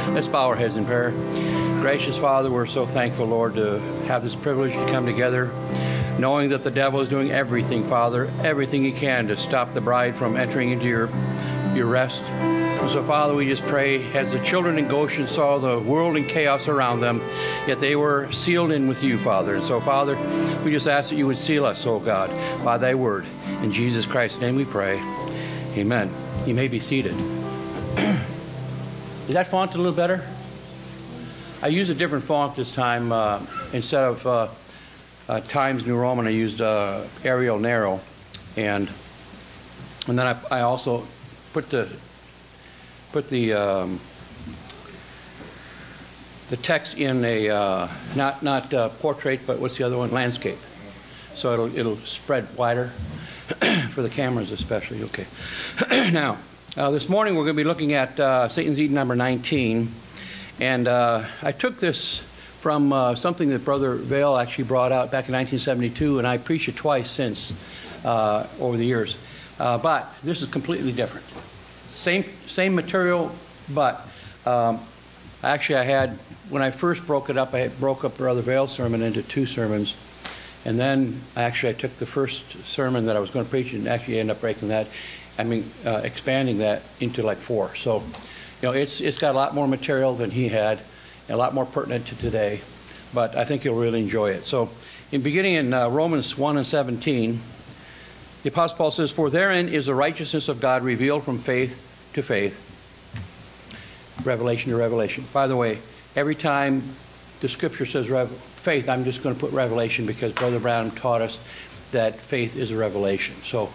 Let's bow our heads in prayer. Gracious Father, we're so thankful, Lord, to have this privilege to come together, knowing that the devil is doing everything, Father, everything he can to stop the bride from entering into your rest. And so, Father, we just pray, as the children in Goshen saw the world in chaos around them, yet they were sealed in with you, Father. And so, Father, we just ask that you would seal us, oh God, by thy word. In Jesus Christ's name we pray. Amen. You may be seated. Is that font a little better? I used a different font this time. Instead of Times New Roman, I used Arial Narrow, and then I also put the text in a not portrait, but what's the other one? Landscape. So it'll spread wider for the cameras, especially. Okay. Now, this morning we're going to be looking at Satan's Eden number 19. And I took this from something that Brother Vail actually brought out back in 1972, and I preached it twice since over the years. But this is completely different. Same material, but actually I had, when I first broke it up, I broke up Brother Vail's sermon into 2 sermons. And then I took the first sermon that I was going to preach and actually ended up breaking that. Expanding that into like 4. So, it's got a lot more material than he had, and a lot more pertinent to today. But I think you'll really enjoy it. So, beginning in Romans 1:17, the Apostle Paul says, "For therein is the righteousness of God revealed from faith to faith, revelation to revelation." By the way, every time the Scripture says faith, I'm just going to put revelation because Brother Brown taught us that faith is a revelation. So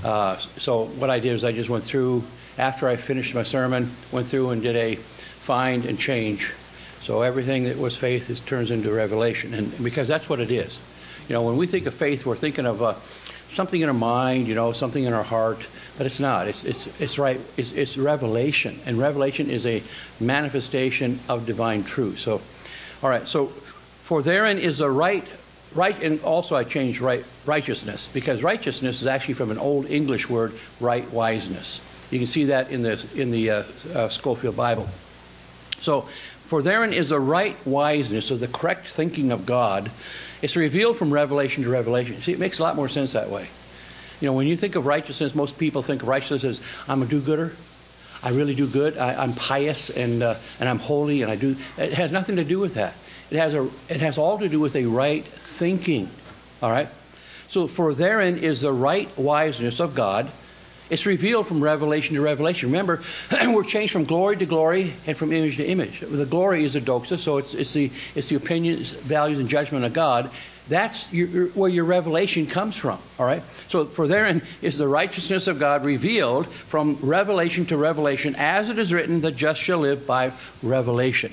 what I did is I just went through, after I finished my sermon, went through and did a find and change. So everything that was faith turns into revelation, and because that's what it is. When we think of faith, we're thinking of something in our mind, something in our heart, but it's not. It's right. It's revelation, and revelation is a manifestation of divine truth. So, all right. So, for therein is the right, and also I changed righteousness, because righteousness is actually from an old English word, right wiseness. You can see that in the Scofield Bible. So, for therein is the right wiseness, or the correct thinking of God. It's revealed from revelation to revelation. See, it makes a lot more sense that way. When you think of righteousness, most people think of righteousness as, I'm a do-gooder. I really do good. I'm pious and I'm holy, and I do. It has nothing to do with that. It has all to do with a right thinking. All right? So, for therein is the right wiseness of God. It's revealed from revelation to revelation. Remember, we're changed from glory to glory and from image to image. The glory is the doxa, so it's the opinions, values, and judgment of God. That's where your revelation comes from. All right? So, for therein is the righteousness of God revealed from revelation to revelation, as it is written, the just shall live by revelation.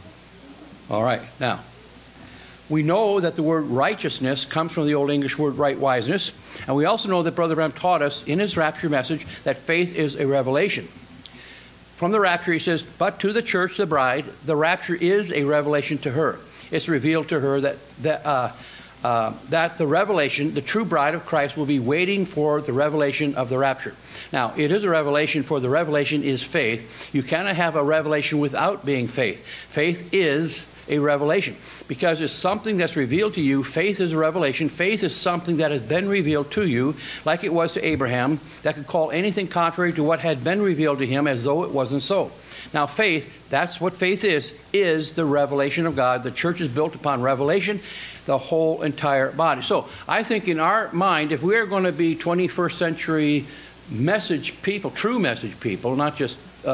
All right. Now, we know that the word righteousness comes from the Old English word right wiseness. And we also know that Brother Branham taught us in his rapture message that faith is a revelation. From the rapture, he says, but to the church, the bride, the rapture is a revelation to her. It's revealed to her that the revelation, the true bride of Christ, will be waiting for the revelation of the rapture. Now, it is a revelation, for the revelation is faith. You cannot have a revelation without being faith. Faith is a revelation, because it's something that's revealed to you. Faith is a revelation. Faith is something that has been revealed to you, like it was to Abraham, that could call anything contrary to what had been revealed to him as though it wasn't so. Now, faith, that's what faith is the revelation of God. The church is built upon revelation, the whole entire body. So I think in our mind, if we're going to be 21st century message people, true message people, not just,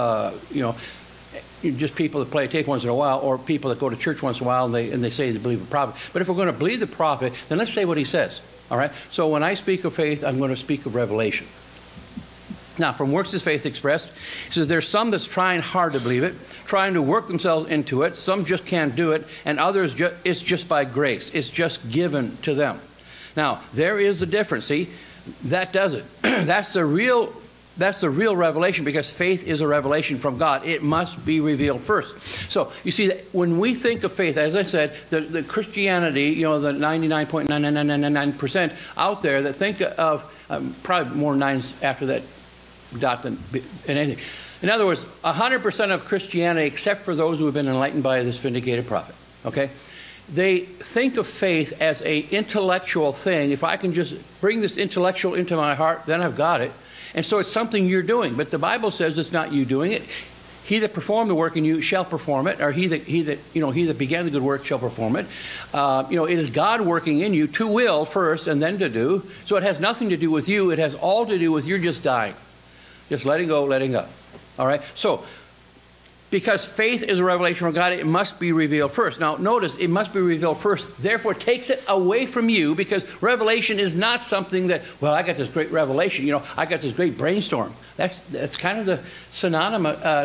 just people that play a tape once in a while, or people that go to church once in a while and they say they believe the prophet. But if we're going to believe the prophet, then let's say what he says. All right? So when I speak of faith, I'm going to speak of revelation. Now, from works is faith expressed. He says there's some that's trying hard to believe it, trying to work themselves into it. Some just can't do it, and others it's just by grace. It's just given to them. Now, there is a difference. See, that does it. That's the real revelation, because faith is a revelation from God. It must be revealed first. So, you see, that when we think of faith, as I said, the Christianity, the 99.9999% out there that think of, probably more nines after that dot than anything, In other words, 100% of Christianity, except for those who have been enlightened by this vindicated prophet, okay? They think of faith as an intellectual thing. If I can just bring this intellectual into my heart, then I've got it. And so it's something you're doing. But the Bible says it's not you doing it. He that performed the work in you shall perform it, or he that began the good work shall perform it. It is God working in you to will first and then to do. So it has nothing to do with you. It has all to do with you're just dying. Just letting go, letting up. All right? So, because faith is a revelation from God, it must be revealed first. Now, notice, it must be revealed first. Therefore, it takes it away from you, because revelation is not something that, well, I got this great revelation. I got this great brainstorm. That's kind of the synonym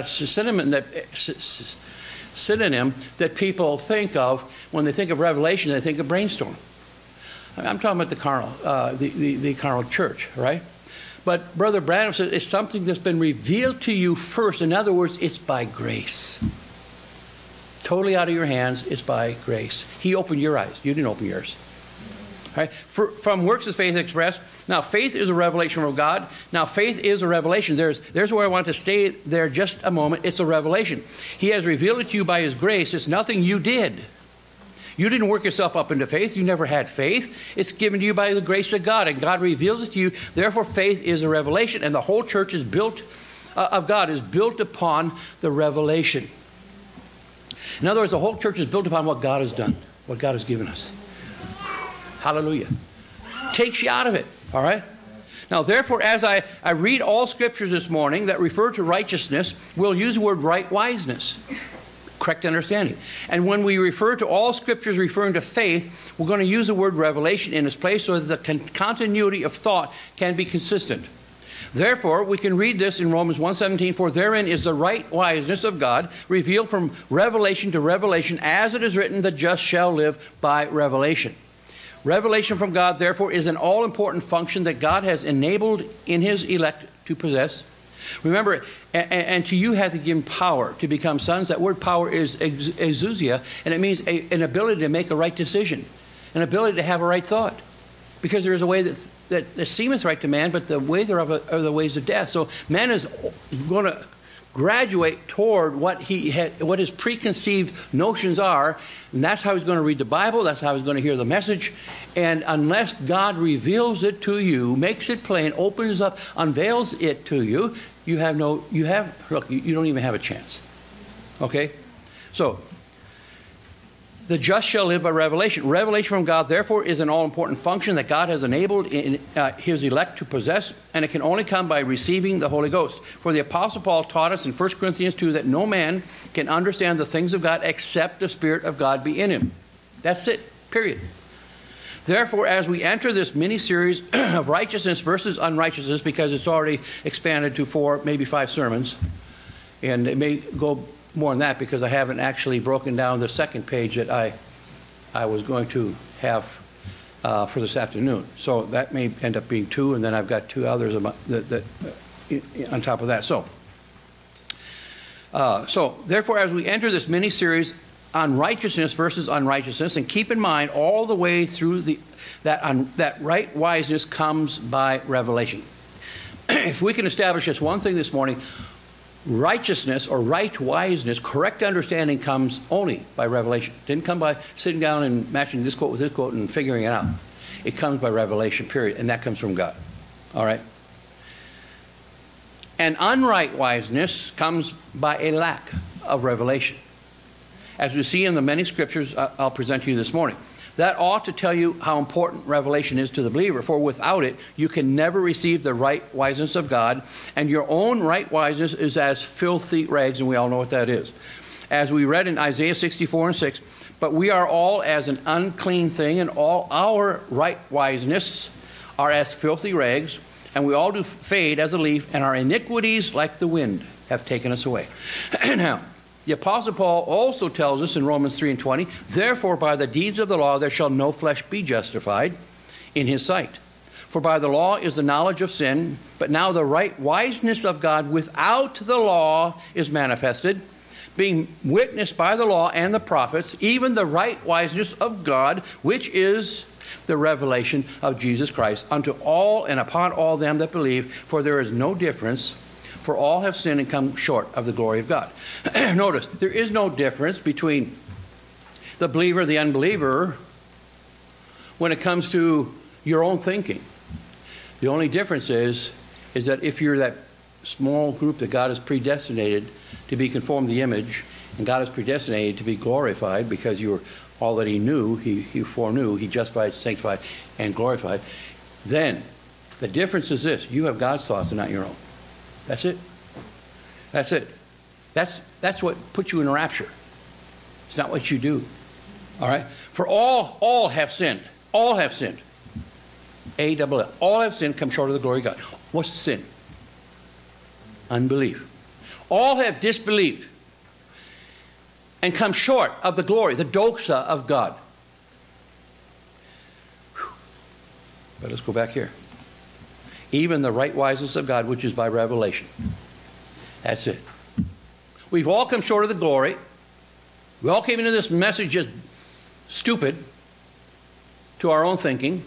that people think of when they think of revelation. They think of brainstorm. I'm talking about the carnal church, right? But Brother Branham says it's something that's been revealed to you first. In other words, it's by grace. Totally out of your hands, it's by grace. He opened your eyes. You didn't open yours. Right? From works is faith expressed. Now, faith is a revelation from God. Now, faith is a revelation. There's where I want to stay there just a moment. It's a revelation. He has revealed it to you by his grace. It's nothing you did. You didn't work yourself up into faith. You never had faith. It's given to you by the grace of God, and God reveals it to you. Therefore, faith is a revelation, and the whole church is built of God is built upon the revelation. In other words, the whole church is built upon what God has done, what God has given us. Hallelujah. Takes you out of it, all right? Now, therefore, as I read all scriptures this morning that refer to righteousness, we'll use the word right wiseness. Correct understanding. And when we refer to all scriptures referring to faith, we're going to use the word revelation in its place so that the continuity of thought can be consistent. Therefore, we can read this in Romans 1:17, for therein is the right wiseness of God revealed from revelation to revelation, as it is written, the just shall live by revelation. Revelation from God, therefore, is an all-important function that God has enabled in his elect to possess. Remember, and to you hath he given power to become sons. That word power is exousia, and it means an ability to make a right decision, an ability to have a right thought. Because there is a way that seemeth right to man, but the way thereof are the ways of death. So man is going to graduate toward what his preconceived notions are, and that's how he's going to read the Bible, that's how he's going to hear the message. And unless God reveals it to you, makes it plain, opens up, unveils it to you, you don't even have a chance. Okay? So, the just shall live by revelation. Revelation from God, therefore, is an all-important function that God has enabled in his elect to possess, and it can only come by receiving the Holy Ghost. For the Apostle Paul taught us in 1 Corinthians 2 that no man can understand the things of God except the Spirit of God be in him. That's it, period. Therefore, as we enter this mini-series of righteousness versus unrighteousness, because it's already expanded to 4, maybe 5 sermons, and it may go more than that because I haven't actually broken down the second page that I was going to have for this afternoon. So that may end up being 2, and then I've got 2 others that on top of that. So therefore, as we enter this mini-series on righteousness versus unrighteousness, and keep in mind all the way through that right wiseness comes by revelation. If we can establish just one thing this morning, righteousness or right wiseness, correct understanding, comes only by revelation. It didn't come by sitting down and matching this quote with this quote and figuring it out. It comes by revelation, period, and that comes from God. All right? And unright wiseness comes by a lack of revelation. As we see in the many scriptures I'll present to you this morning. That ought to tell you how important revelation is to the believer, for without it, you can never receive the right wiseness of God, and your own right wiseness is as filthy rags, and we all know what that is. As we read in Isaiah 64:6, but we are all as an unclean thing, and all our right wiseness are as filthy rags, and we all do fade as a leaf, and our iniquities, like the wind, have taken us away. Now, the Apostle Paul also tells us in Romans 3:20, therefore by the deeds of the law there shall no flesh be justified in his sight. For by the law is the knowledge of sin, but now the right wiseness of God without the law is manifested, being witnessed by the law and the prophets, even the right wiseness of God, which is the revelation of Jesus Christ unto all and upon all them that believe, for there is no difference. For all have sinned and come short of the glory of God. Notice, there is no difference between the believer and the unbeliever when it comes to your own thinking. The only difference is that if you're that small group that God has predestinated to be conformed to the image, and God has predestinated to be glorified because you were all that he knew, he foreknew, he justified, sanctified, and glorified, then the difference is this: you have God's thoughts and not your own. That's it. That's it. That's what puts you in a rapture. It's not what you do. All right? For all have sinned. All have sinned. A-double-L. All have sinned, come short of the glory of God. What's sin? Unbelief. All have disbelieved and come short of the glory, the doxa of God. Whew. But let's go back here. Even the right wiseness of God, which is by revelation. That's it. We've all come short of the glory. We all came into this message just stupid to our own thinking.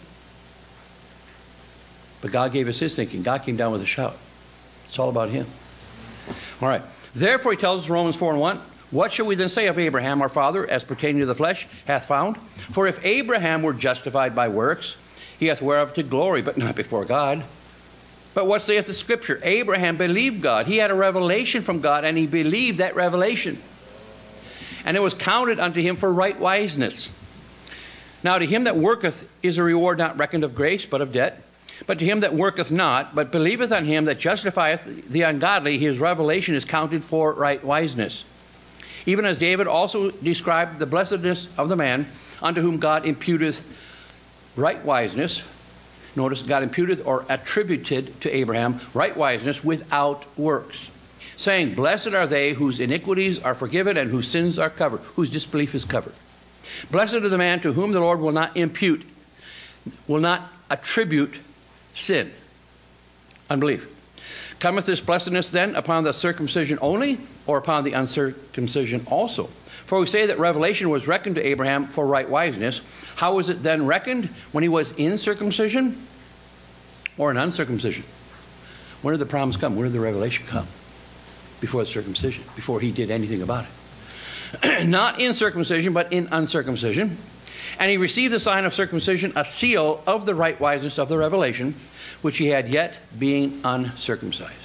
But God gave us his thinking. God came down with a shout. It's all about him. All right. Therefore, he tells us, Romans 4:1, what shall we then say of Abraham, our father, as pertaining to the flesh, hath found? For if Abraham were justified by works, he hath whereof to glory, but not before God. But what saith the Scripture? Abraham believed God. He had a revelation from God, and he believed that revelation. And it was counted unto him for right wiseness. Now to him that worketh is a reward not reckoned of grace, but of debt. But to him that worketh not, but believeth on him that justifieth the ungodly, his revelation is counted for right wiseness. Even as David also described the blessedness of the man unto whom God imputeth right wiseness. Notice, God imputeth or attributed to Abraham right wiseness without works, saying, blessed are they whose iniquities are forgiven and whose sins are covered, whose disbelief is covered. Blessed is the man to whom the Lord will not impute, will not attribute sin, unbelief. Cometh this blessedness then upon the circumcision only, or upon the uncircumcision also? For we say that revelation was reckoned to Abraham for right wiseness. How was it then reckoned? When he was in circumcision or in uncircumcision? When did the promise come? When did the revelation come? Before the circumcision, before he did anything about it. Not in circumcision, but in uncircumcision. And he received the sign of circumcision, a seal of the right wiseness of the revelation, which he had yet being uncircumcised.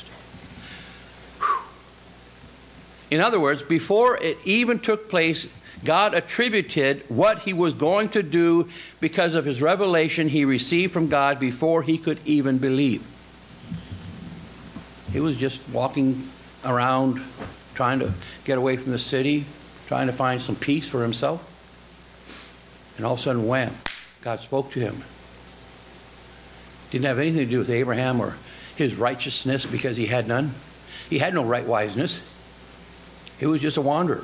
In other words, before it even took place, God attributed what he was going to do because of his revelation he received from God before he could even believe. He was just walking around trying to get away from the city, trying to find some peace for himself. And all of a sudden, wham, God spoke to him. Didn't have anything to do with Abraham or his righteousness because he had none. He had no right wiseness. He was just a wanderer.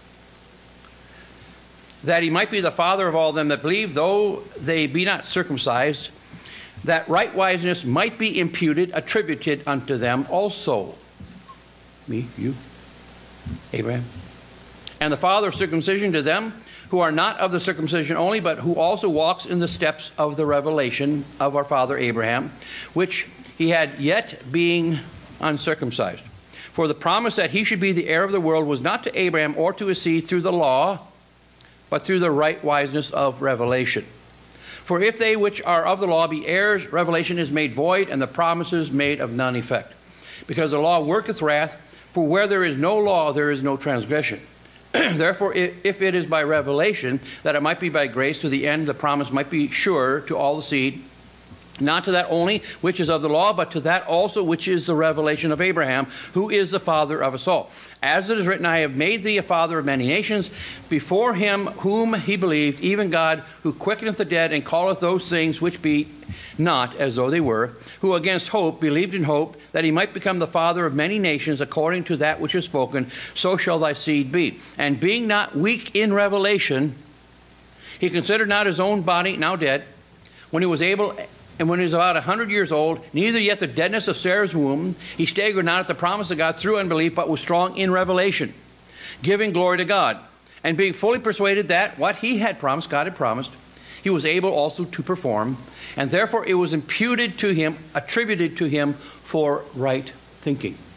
That he might be the father of all them that believe, though they be not circumcised, that right wiseness might be imputed, attributed unto them also. Me, you, Abraham. And the father of circumcision to them who are not of the circumcision only, but who also walks in the steps of the revelation of our father Abraham, which he had yet being uncircumcised. For the promise that he should be the heir of the world was not to Abraham or to his seed through the law, but through the right wiseness of revelation. For if they which are of the law be heirs, revelation is made void, and the promises made of none effect. Because the law worketh wrath, for where there is no law, there is no transgression. Therefore, if it is by revelation, that it might be by grace, to the end the promise might be sure to all the seed, not to that only which is of the law, but to that also which is the revelation of Abraham, who is the father of us all. As it is written, I have made thee a father of many nations, before him whom he believed, even God, who quickeneth the dead, and calleth those things which be not as though they were, who against hope believed in hope, that he might become the father of many nations, according to that which is spoken, so shall thy seed be. And being not weak in revelation, he considered not his own body, now dead, when he was able... And when he was about 100 years old, neither yet the deadness of Sarah's womb, he staggered not at the promise of God through unbelief, but was strong in revelation, giving glory to God, and being fully persuaded that what he had promised, God had promised, he was able also to perform, and therefore it was imputed to him, attributed to him for right thinking.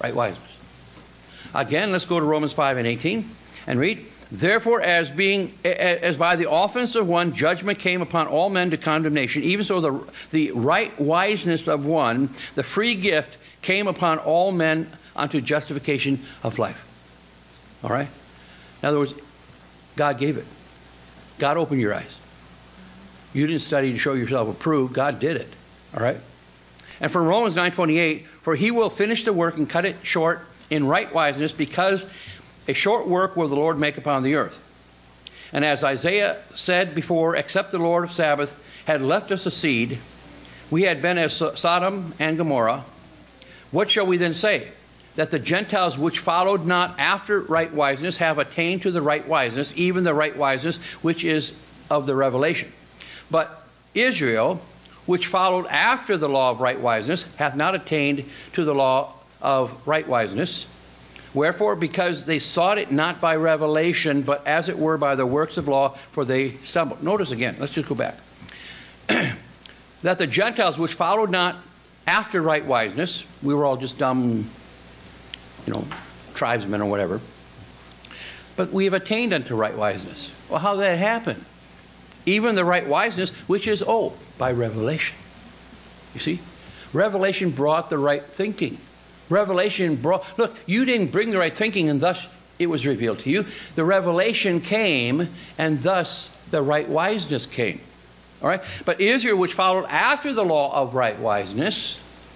Right wiseness. Again, let's go to Romans 5 and 18 and read. Therefore, as by the offense of one, judgment came upon all men to condemnation, even so the right wiseness of one, the free gift, came upon all men unto justification of life. All right? In other words, God gave it. God opened your eyes. You didn't study to show yourself approved. God did it. All right? And from Romans 9:28, for he will finish the work and cut it short in right wiseness, because a short work will the Lord make upon the earth. And as Isaiah said before, except the Lord of Sabbath had left us a seed, we had been as Sodom and Gomorrah. What shall we then say? That the Gentiles which followed not after right wiseness have attained to the right wiseness, even the right wiseness which is of the revelation. But Israel, which followed after the law of right wiseness, hath not attained to the law of right wiseness. Wherefore, because they sought it not by revelation, but as it were by the works of law, for they stumbled. Notice again, let's just go back. That the Gentiles which followed not after right wiseness, we were all just dumb, tribesmen or whatever, but we have attained unto right wiseness. Well, how did that happen? Even the right wiseness, which is, by revelation. You see? Revelation brought the right thinking. Revelation brought, look, you didn't bring the right thinking and thus it was revealed to you. The revelation came and thus the right wiseness came. All right? But Israel, which followed after the law of right wiseness,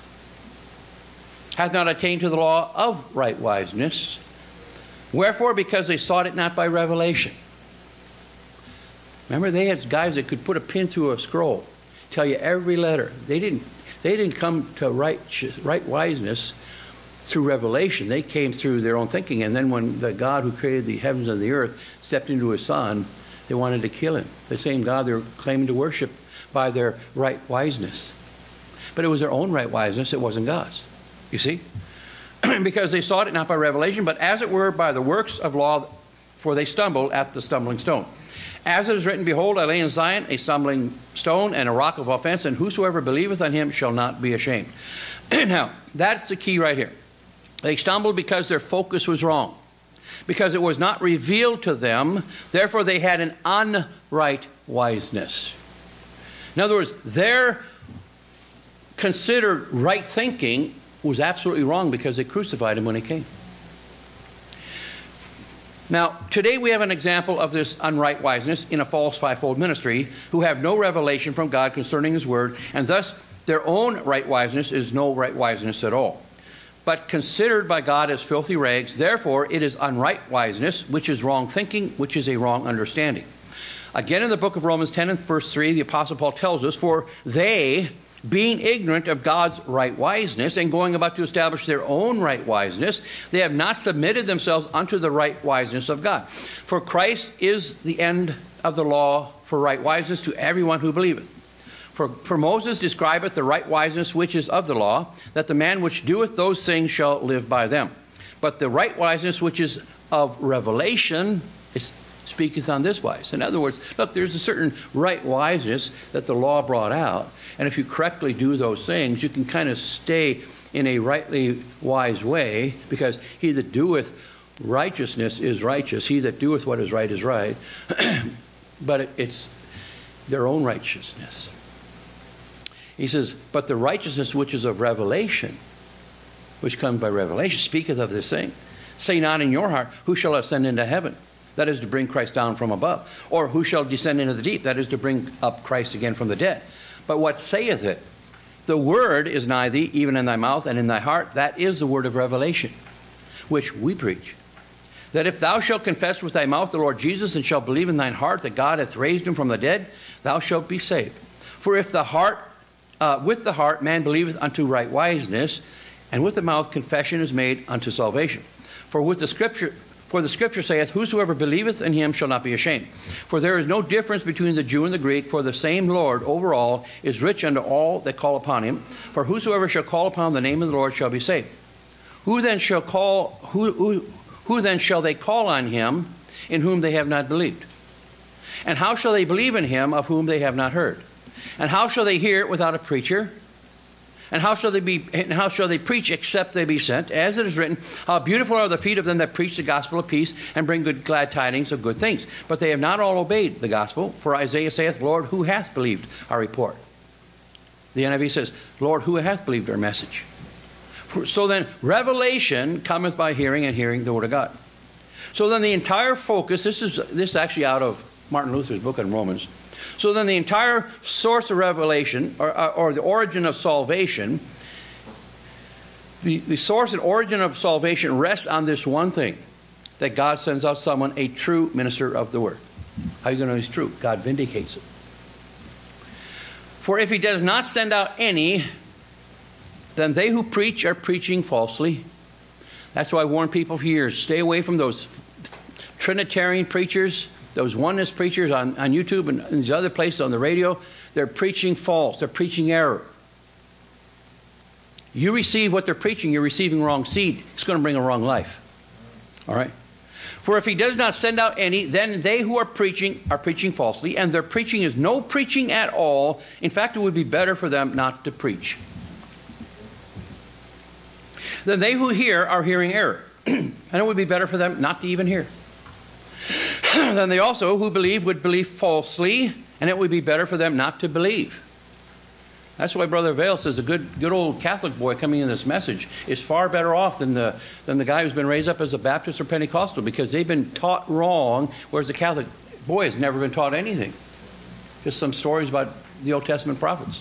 hath not attained to the law of right wiseness. Wherefore, because they sought it not by revelation. Remember, they had guys that could put a pin through a scroll, tell you every letter. They didn't come to right wiseness through revelation. They came through their own thinking. And then when the God who created the heavens and the earth stepped into his son, they wanted to kill him. The same God they're claiming to worship by their right wiseness. But it was their own right wiseness. It wasn't God's. You see? Because they sought it not by revelation, but as it were by the works of law, for they stumbled at the stumbling stone. As it is written, behold, I lay in Zion a stumbling stone and a rock of offense, and whosoever believeth on him shall not be ashamed. Now, that's the key right here. They stumbled because their focus was wrong, because it was not revealed to them. Therefore, they had an unright wiseness. In other words, their considered right thinking was absolutely wrong because they crucified him when he came. Now, today we have an example of this unright wiseness in a false fivefold ministry who have no revelation from God concerning his word, and thus their own right wiseness is no right wiseness at all, but considered by God as filthy rags. Therefore, it is unright wiseness, which is wrong thinking, which is a wrong understanding. Again, in the book of Romans 10 and verse 3, the Apostle Paul tells us, for they, being ignorant of God's right wiseness and going about to establish their own right wiseness, they have not submitted themselves unto the right wiseness of God. For Christ is the end of the law for right wiseness to everyone who believeth. For Moses describeth the right wiseness which is of the law, that the man which doeth those things shall live by them. But the right wiseness which is of revelation speaketh on this wise. In other words, look, there's a certain right wiseness that the law brought out, and if you correctly do those things, you can kind of stay in a rightly wise way, because he that doeth righteousness is righteous. He that doeth what is right is right. But it's their own righteousness. He says, but the righteousness which is of revelation, which comes by revelation, speaketh of this thing. Say not in your heart, who shall ascend into heaven? That is to bring Christ down from above. Or who shall descend into the deep? That is to bring up Christ again from the dead. But what saith it? The word is nigh thee, even in thy mouth and in thy heart. That is the word of revelation, which we preach. That if thou shalt confess with thy mouth the Lord Jesus, and shalt believe in thine heart that God hath raised him from the dead, thou shalt be saved. For if with the heart man believeth unto right wiseness, and with the mouth confession is made unto salvation. For the scripture saith, whosoever believeth in him shall not be ashamed. For there is no difference between the Jew and the Greek, for the same Lord over all is rich unto all that call upon him. For whosoever shall call upon the name of the Lord shall be saved. Who then shall they call on him in whom they have not believed? And how shall they believe in him of whom they have not heard? And how shall they hear without a preacher? And how shall they preach except they be sent? As it is written, how beautiful are the feet of them that preach the gospel of peace and bring glad tidings of good things. But they have not all obeyed the gospel. For Isaiah saith, Lord, who hath believed our report? The NIV says, Lord, who hath believed our message? So then, revelation cometh by hearing, and hearing the word of God. So then the entire focus, this is actually out of Martin Luther's book on Romans. So then the entire source of revelation, or the origin of salvation, the source and origin of salvation rests on this one thing, that God sends out someone, a true minister of the word. How are you going to know he's true? God vindicates it. For if he does not send out any, then they who preach are preaching falsely. That's why I warn people for years, stay away from those Trinitarian preachers, those oneness preachers on YouTube and these other places on the radio. They're preaching false. They're preaching error. You receive what they're preaching, you're receiving wrong seed. It's going to bring a wrong life. All right? For if he does not send out any, then they who are preaching falsely, and their preaching is no preaching at all. In fact, it would be better for them not to preach. Then they who hear are hearing error, and it would be better for them not to even hear. Then they also who believe would believe falsely, and it would be better for them not to believe. That's why Brother Vail says a good old Catholic boy coming in this message is far better off than the guy who's been raised up as a Baptist or Pentecostal, because they've been taught wrong, whereas the Catholic boy has never been taught anything. Just some stories about the Old Testament prophets.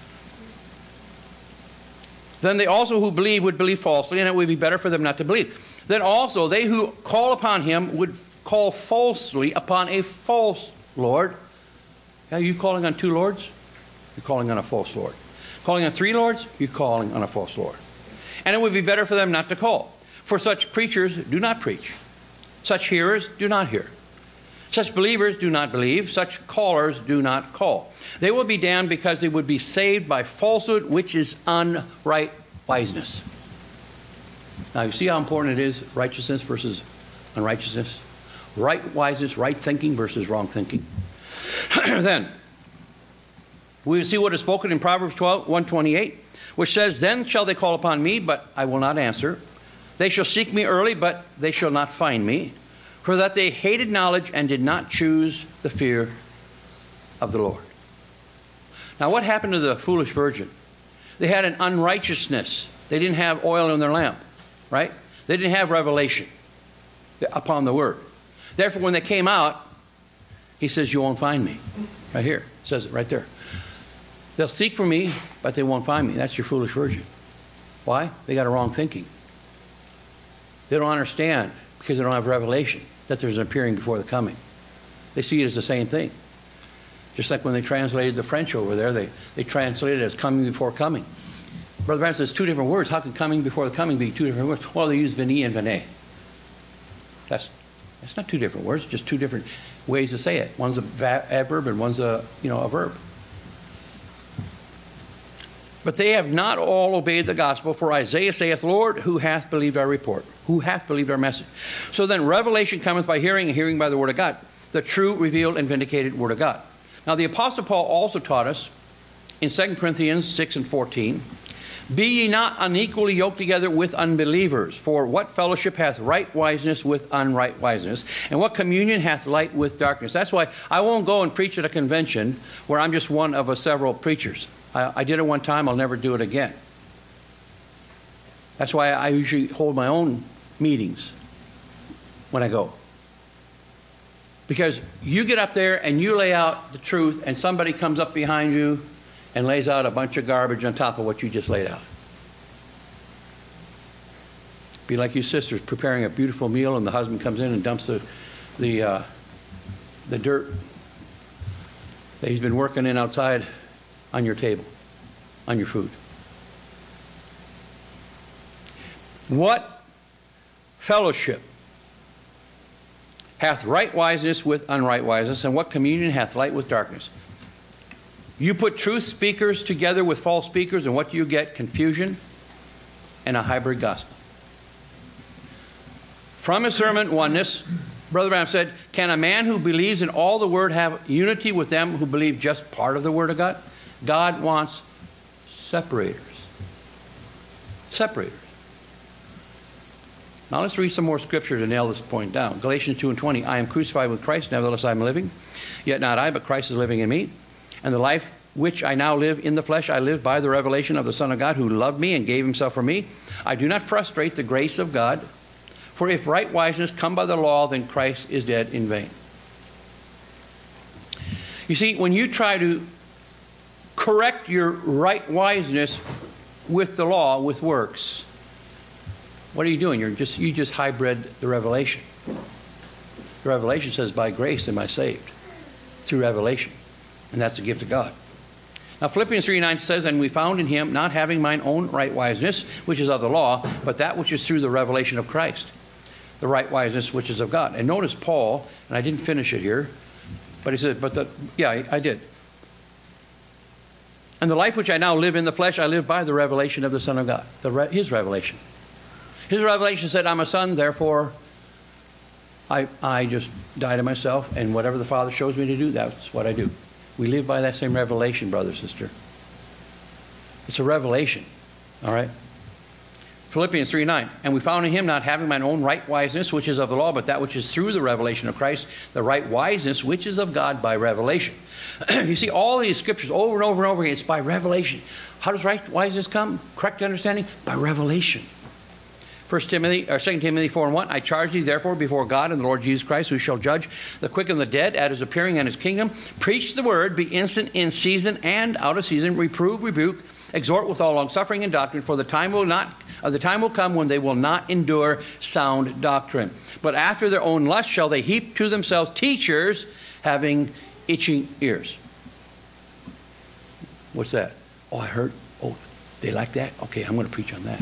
Then they also who believe would believe falsely, and it would be better for them not to believe. Then also they who call upon him would call falsely upon a false Lord. Are you calling on two lords? You're calling on a false Lord. Calling on three lords? You're calling on a false Lord. And it would be better for them not to call. For such preachers do not preach. Such hearers do not hear. Such believers do not believe. Such callers do not call. They will be damned because they would be saved by falsehood, which is unright wiseness. Now, you see how important it is, righteousness versus unrighteousness? Right wiseness, right thinking versus wrong thinking. Then, we see what is spoken in Proverbs 1:28, which says, Then shall they call upon me, but I will not answer. They shall seek me early, but they shall not find me. For that they hated knowledge and did not choose the fear of the Lord. Now, what happened to the foolish virgin? They had an unrighteousness. They didn't have oil in their lamp, right? They didn't have revelation upon the word. Therefore, when they came out, he says, you won't find me. Right here. It says it right there. They'll seek for me, but they won't find me. That's your foolish virgin. Why? They got a wrong thinking. They don't understand because they don't have revelation that there's an appearing before the coming. They see it as the same thing. Just like when they translated the French over there, they translated it as coming before coming. Brother Branham says two different words. How can coming before the coming be two different words? Well, they use venir and venet. That's not two different words, just two different ways to say it. One's a adverb and one's a verb. But they have not all obeyed the gospel, for Isaiah saith, Lord, who hath believed our report? Who hath believed our message? So then revelation cometh by hearing, and hearing by the word of God, the true, revealed, and vindicated word of God. Now the Apostle Paul also taught us in 2 Corinthians 6:14, Be ye not unequally yoked together with unbelievers, for what fellowship hath right wiseness with unright wiseness, and what communion hath light with darkness? That's why I won't go and preach at a convention where I'm just one of several preachers. I did it one time, I'll never do it again. That's why I usually hold my own meetings when I go. Because you get up there and you lay out the truth, and somebody comes up behind you and lays out a bunch of garbage on top of what you just laid out. Be like you sisters preparing a beautiful meal, and the husband comes in and dumps the dirt that he's been working in outside on your table, on your food. What fellowship hath right wiseness with unright wiseness, and what communion hath light with darkness? You put truth speakers together with false speakers, and what do you get? Confusion and a hybrid gospel. From his sermon, Oneness, Brother Branham said, can a man who believes in all the word have unity with them who believe just part of the word of God? God wants separators. Separators. Now let's read some more scripture to nail this point down. Galatians 2:20, I am crucified with Christ, nevertheless I am living. Yet not I, but Christ is living in me. And the life which I now live in the flesh, I live by the revelation of the Son of God, who loved me and gave himself for me. I do not frustrate the grace of God. For if right wiseness come by the law, then Christ is dead in vain. You see, when you try to correct your right wiseness with the law, with works, what are you doing? You just hybrid the revelation. The revelation says, by grace am I saved, through revelation. And that's a gift of God. Now Philippians 3:9 says, and we found in him, not having mine own right wiseness, which is of the law, but that which is through the revelation of Christ, the right wiseness which is of God. And notice Paul, and I didn't finish it here, but he said, I did. And the life which I now live in the flesh, I live by the revelation of the Son of God, his revelation. His revelation said, I'm a son, therefore I just die to myself, and whatever the Father shows me to do, that's what I do. We live by that same revelation, brother, sister. It's a revelation, all right? Philippians 3:9, and we found in him, not having mine own right wiseness, which is of the law, but that which is through the revelation of Christ, the right wiseness, which is of God by revelation. You see, all these scriptures over and over and over again, it's by revelation. How does right wiseness come? Correct understanding? By revelation. 2 Timothy 4:1, I charge thee therefore before God and the Lord Jesus Christ, who shall judge the quick and the dead at his appearing and his kingdom. Preach the word, be instant in season and out of season, reprove, rebuke, exhort with all longsuffering and doctrine, for the time will come when they will not endure sound doctrine. But after their own lust shall they heap to themselves teachers having itching ears. What's that? Oh, I heard. Oh, they like that? Okay, I'm going to preach on that.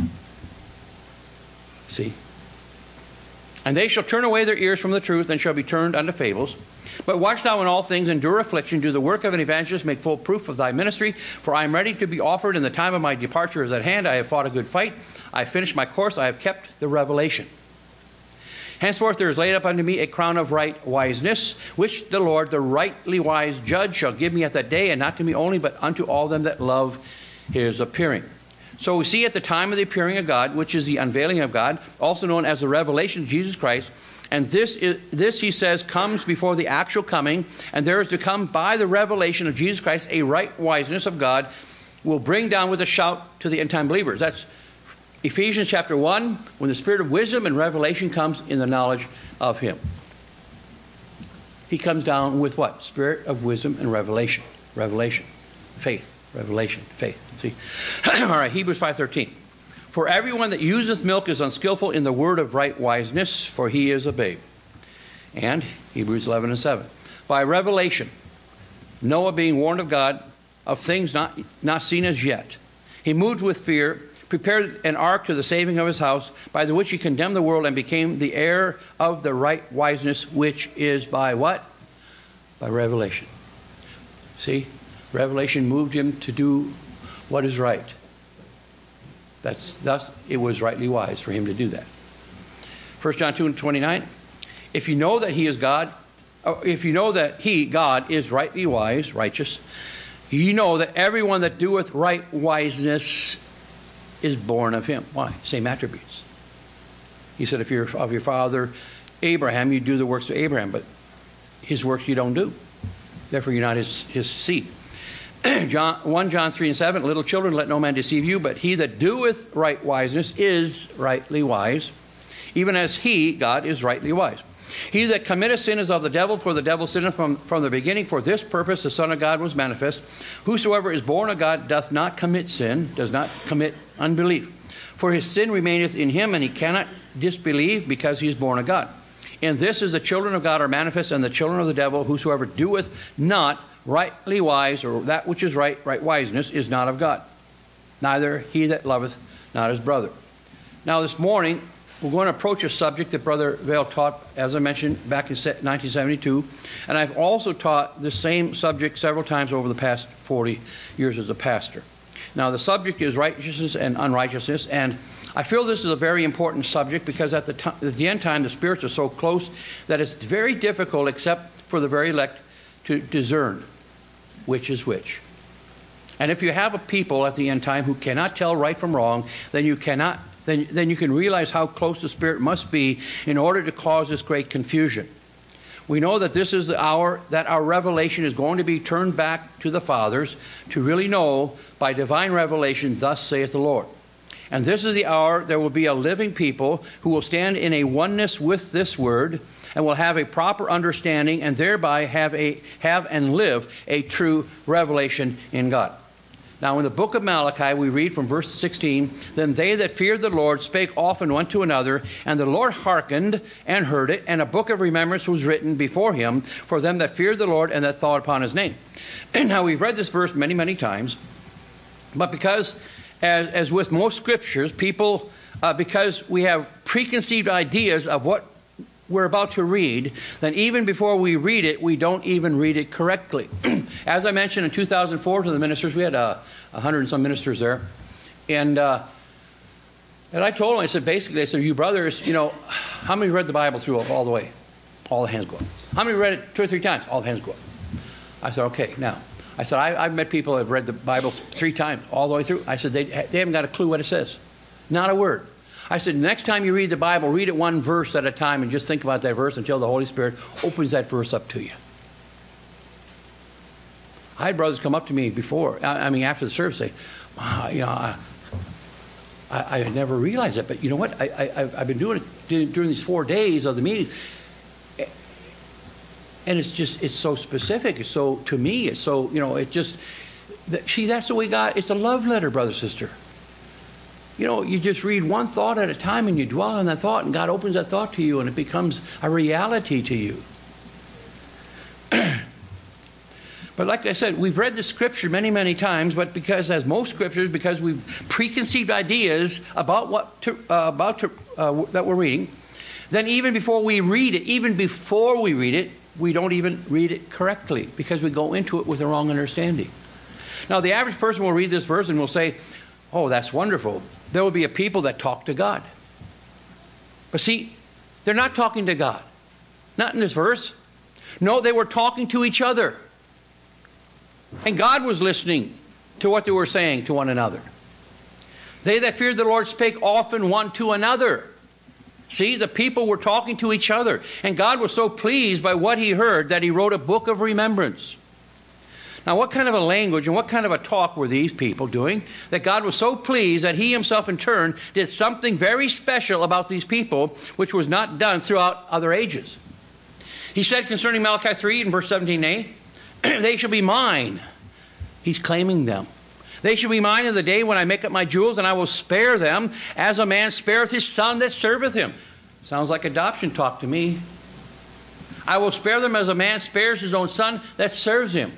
See? And they shall turn away their ears from the truth and shall be turned unto fables. But watch thou in all things, endure affliction, do the work of an evangelist, make full proof of thy ministry. For I am ready to be offered, and the time of my departure is at hand. I have fought a good fight. I have finished my course. I have kept the revelation. Henceforth there is laid up unto me a crown of right wiseness, which the Lord, the rightly wise judge, shall give me at that day, and not to me only, but unto all them that love his appearing. So we see at the time of the appearing of God, which is the unveiling of God, also known as the revelation of Jesus Christ, and this, he says, comes before the actual coming, and there is to come by the revelation of Jesus Christ a right wiseness of God, will bring down with a shout to the end-time believers. That's Ephesians chapter 1, when the spirit of wisdom and revelation comes in the knowledge of him. He comes down with what? Spirit of wisdom and revelation. Revelation. Faith. Revelation. Faith. See? All right, Hebrews 5:13. For everyone that useth milk is unskillful in the word of right wiseness, for he is a babe. And Hebrews 11:7. By revelation, Noah being warned of God of things not seen as yet, he moved with fear, prepared an ark to the saving of his house, by the which he condemned the world and became the heir of the right wiseness, which is by what? By revelation. See? Revelation moved him to do what is right. Thus, it was rightly wise for him to do that. 1 John 2:29, if you know that he is God, if you know that he, God, is rightly wise, righteous, you know that everyone that doeth right wiseness is born of him. Why? Same attributes. He said, if you're of your father Abraham, you do the works of Abraham, but his works you don't do. Therefore, you're not his seed. 1 John 3:7, little children, let no man deceive you, but he that doeth right wiseness is rightly wise, even as he, God, is rightly wise. He that committeth sin is of the devil, for the devil sinneth from the beginning. For this purpose the Son of God was manifest. Whosoever is born of God doth not commit sin, does not commit unbelief. For his sin remaineth in him, and he cannot disbelieve, because he is born of God. And this is the children of God are manifest, and the children of the devil. Whosoever doeth not rightly wise, or that which is right wiseness, is not of God. Neither he that loveth not his brother. Now this morning, we're going to approach a subject that Brother Vail taught, as I mentioned, back in 1972. And I've also taught the same subject several times over the past 40 years as a pastor. Now, the subject is righteousness and unrighteousness. And I feel this is a very important subject because at the end time, the spirits are so close that it's very difficult, except for the very elect, to discern which is which. And if you have a people at the end time who cannot tell right from wrong, then you cannot, then you can realize how close the Spirit must be in order to cause this great confusion. We know that this is the hour that our revelation is going to be turned back to the fathers to really know by divine revelation, thus saith the Lord. And this is the hour there will be a living people who will stand in a oneness with this word and will have a proper understanding and thereby have and live a true revelation in God. Now in the book of Malachi we read from verse 16, then they that feared the Lord spake often one to another, and the Lord hearkened and heard it, and a book of remembrance was written before him for them that feared the Lord and that thought upon his name. Now we've read this verse many, many times, but because as with most scriptures, people, because we have preconceived ideas of what we're about to read, then even before we read it, we don't even read it correctly. As I mentioned in 2004 to the ministers, we had 100 and some ministers there, and I told them, I said, basically, I said, you brothers, you know, how many read the Bible through all the way? All the hands go up. How many read it 2 or 3 times? All the hands go up. I said, okay, now. I said, I've met people that have read the Bible 3 times, all the way through. I said, they haven't got a clue what it says. Not a word. I said, next time you read the Bible, read it one verse at a time and just think about that verse until the Holy Spirit opens that verse up to you. I had brothers come up to me before, after the service, say, you know, I had never realized that, but you know what? I've been doing it during these 4 days of the meeting. And it's so specific. It's so, to me, it's so, you know, it just, see, that's the way God, it's a love letter, brother, sister. You know, you just read one thought at a time and you dwell on that thought and God opens that thought to you and it becomes a reality to you. But like I said, we've read the scripture many, many times, but because, as most scriptures, because we've preconceived ideas about that we're reading, then even before we read it, we don't even read it correctly because we go into it with the wrong understanding. Now, the average person will read this verse and will say, oh, that's wonderful. There will be a people that talk to God. But see, they're not talking to God. Not in this verse. No, they were talking to each other. And God was listening to what they were saying to one another. They that feared the Lord spake often one to another. See, the people were talking to each other. And God was so pleased by what he heard that he wrote a book of remembrance. Now, what kind of a language and what kind of a talk were these people doing that God was so pleased that he himself in turn did something very special about these people, which was not done throughout other ages? He said concerning Malachi 3 in verse 17a, they shall be mine. He's claiming them. They shall be mine in the day when I make up my jewels, and I will spare them as a man spareth his son that serveth him. Sounds like adoption talk to me. I will spare them as a man spares his own son that serves him.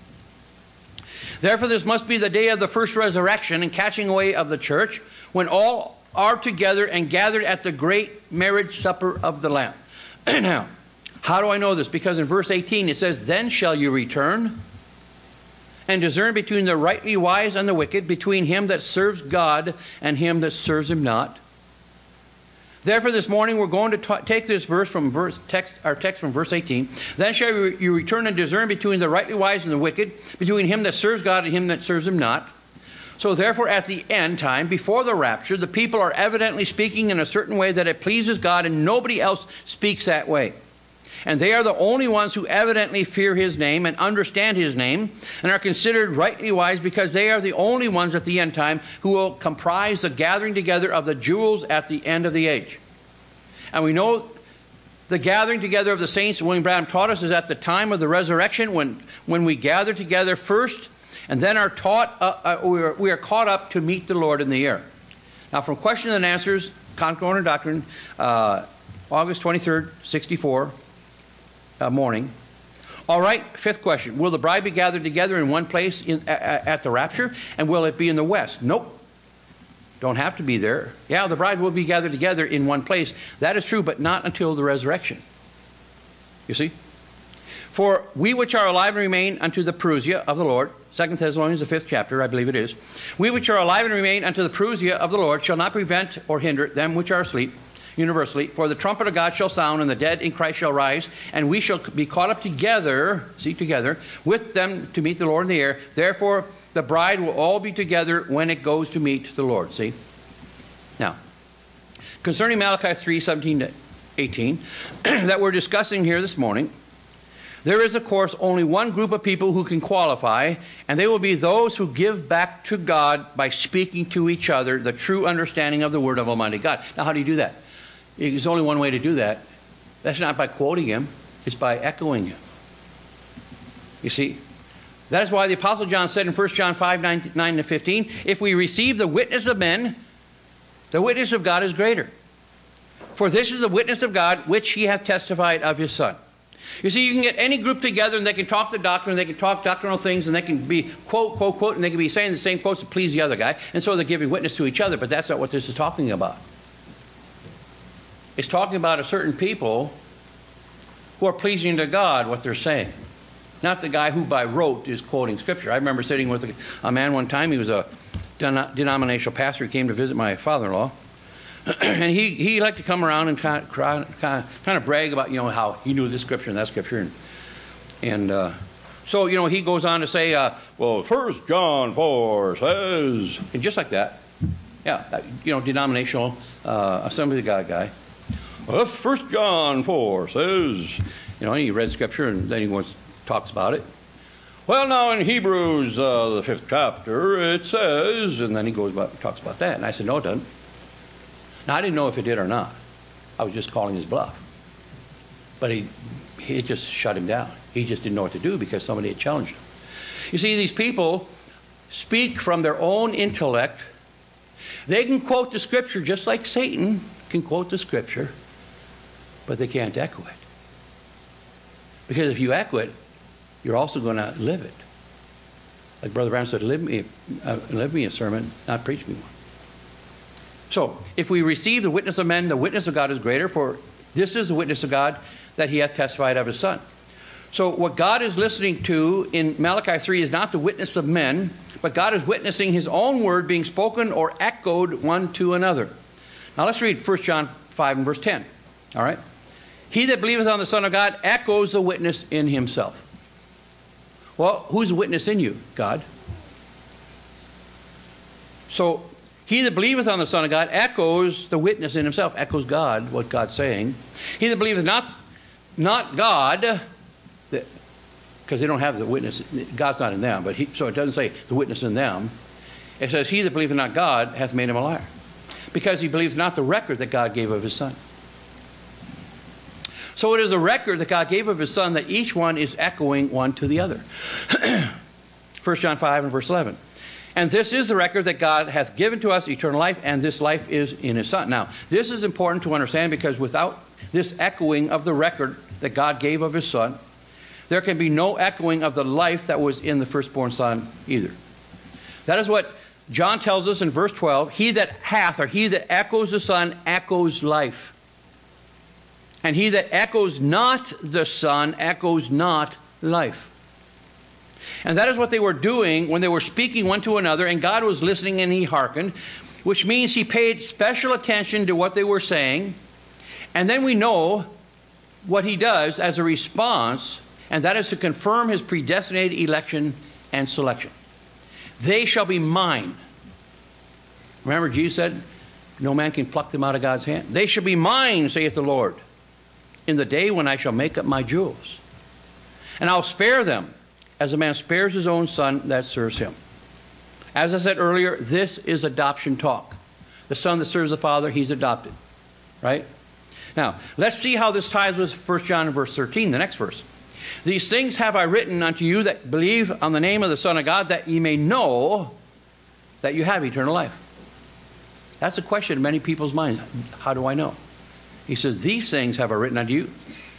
Therefore, this must be the day of the first resurrection and catching away of the church, when all are together and gathered at the great marriage supper of the Lamb. Now, how do I know this? Because in verse 18 it says, then shall you return and discern between the rightly wise and the wicked, between him that serves God and him that serves him not. Therefore, this morning we're going to take this verse from our text from verse 18. Then shall you return and discern between the rightly wise and the wicked, between him that serves God and him that serves him not. So therefore, at the end time, before the rapture, the people are evidently speaking in a certain way that it pleases God, and nobody else speaks that way. And they are the only ones who evidently fear his name and understand his name and are considered rightly wise, because they are the only ones at the end time who will comprise the gathering together of the jewels at the end of the age. And we know the gathering together of the saints, William Branham taught us, is at the time of the resurrection when we gather together first and then are taught, we are caught up to meet the Lord in the air. Now, from Question and Answers, Concord and Doctrine, August 23rd, 64, morning. All right, 5th question. Will the bride be gathered together in one place at the rapture? And will it be in the west? Nope. Don't have to be there. Yeah, the bride will be gathered together in one place. That is true, but not until the resurrection. You see? For we which are alive and remain unto the parousia of the Lord, 2 Thessalonians, the 5th chapter, I believe it is. We which are alive and remain unto the parousia of the Lord shall not prevent or hinder them which are asleep, universally. For the trumpet of God shall sound, and the dead in Christ shall rise, and we shall be caught up together, see, together, with them to meet the Lord in the air. Therefore, the bride will all be together when it goes to meet the Lord. See? Now, concerning Malachi 3:17 to 18, that we're discussing here this morning, there is, of course, only one group of people who can qualify, and they will be those who give back to God by speaking to each other the true understanding of the Word of Almighty God. Now, how do you do that? There's only one way to do that. That's not by quoting Him. It's by echoing Him. You see? That is why the Apostle John said in 1 John 5:9 to 15, if we receive the witness of men, the witness of God is greater. For this is the witness of God which He hath testified of His Son. You see, you can get any group together and they can talk the doctrine, they can talk doctrinal things, and they can be quote, quote, quote, and they can be saying the same quotes to please the other guy, and so they're giving witness to each other, but that's not what this is talking about. It's talking about a certain people who are pleasing to God, what they're saying. Not the guy who by rote is quoting Scripture. I remember sitting with a man one time, he was a denominational pastor, he came to visit my father-in-law, and he liked to come around and kind of brag about, how he knew this Scripture and that Scripture. So, he goes on to say, well, 1 John 4 says, and just like that. Yeah, denominational Assembly of God guy. Well, 1 John 4 says, he read Scripture and then he talks about it. Well, now in Hebrews, the 5th chapter, it says, and then he talks about that. And I said, no, it doesn't. Now, I didn't know if it did or not. I was just calling his bluff. But he just shut him down. He just didn't know what to do because somebody had challenged him. You see, these people speak from their own intellect. They can quote the Scripture just like Satan can quote the Scripture, but they can't echo it. Because if you echo it, you're also going to live it. Like Brother Branham said, live me a sermon, not preach me one. So, if we receive the witness of men, the witness of God is greater, for this is the witness of God that He hath testified of His Son. So, what God is listening to in Malachi 3 is not the witness of men, but God is witnessing His own word being spoken or echoed one to another. Now, let's read 1 John 5 and verse 10. All right? He that believeth on the Son of God echoes the witness in himself. Well, who's the witness in you? God. So, he that believeth on the Son of God echoes the witness in himself, echoes God, what God's saying. He that believeth not God, because they don't have the witness, God's not in them, so it doesn't say the witness in them. It says, he that believeth not God hath made him a liar, because he believes not the record that God gave of His Son. So it is a record that God gave of His Son that each one is echoing one to the other. 1 John 5 and verse 11. And this is the record that God hath given to us eternal life, and this life is in His Son. Now, this is important to understand because without this echoing of the record that God gave of His Son, there can be no echoing of the life that was in the firstborn Son either. That is what John tells us in verse 12. He that hath, or he that echoes the Son, echoes life. And he that echoes not the Son, echoes not life. And that is what they were doing when they were speaking one to another, and God was listening and He hearkened, which means He paid special attention to what they were saying. And then we know what He does as a response, and that is to confirm His predestinated election and selection. They shall be mine. Remember, Jesus said, no man can pluck them out of God's hand. They shall be mine, saith the Lord, in the day when I shall make up my jewels. And I'll spare them, as a man spares his own son that serves him. As I said earlier, this is adoption talk. The son that serves the Father, he's adopted. Right? Now, let's see how this ties with 1 John verse 13, the next verse. These things have I written unto you that believe on the name of the Son of God, that ye may know that you have eternal life. That's a question in many people's minds. How do I know? He says, these things have I written unto you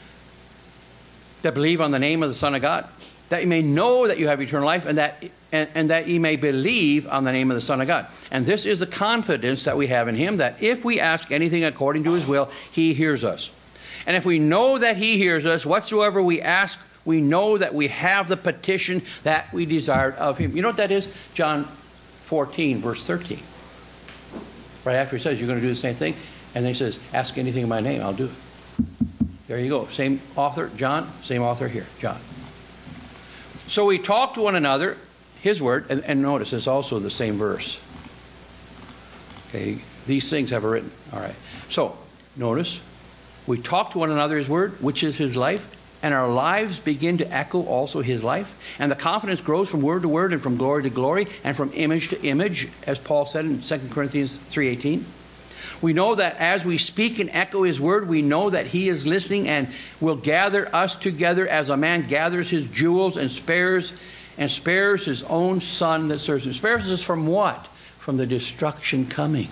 that believe on the name of the Son of God, that you may know that you have eternal life, and that ye may believe on the name of the Son of God. And this is the confidence that we have in Him, that if we ask anything according to His will, He hears us. And if we know that He hears us, whatsoever we ask, we know that we have the petition that we desired of Him. You know what that is? John 14, verse 13. Right after He says, you're going to do the same thing. And then He says, ask anything in my name, I'll do it. There you go. Same author, John. Same author here, John. So we talk to one another. his word, and notice it's also the same verse. Okay, these things have I written. All right. So, notice, we talk to one another his word, which is his life, and our lives begin to echo also his life. And the confidence grows from word to word and from glory to glory and from image to image, as Paul said in 2 Corinthians 3:18. We know that as we speak and echo his word, we know that he is listening and will gather us together as a man gathers his jewels and spares his own son that serves him. Spares us from what? From the destruction coming.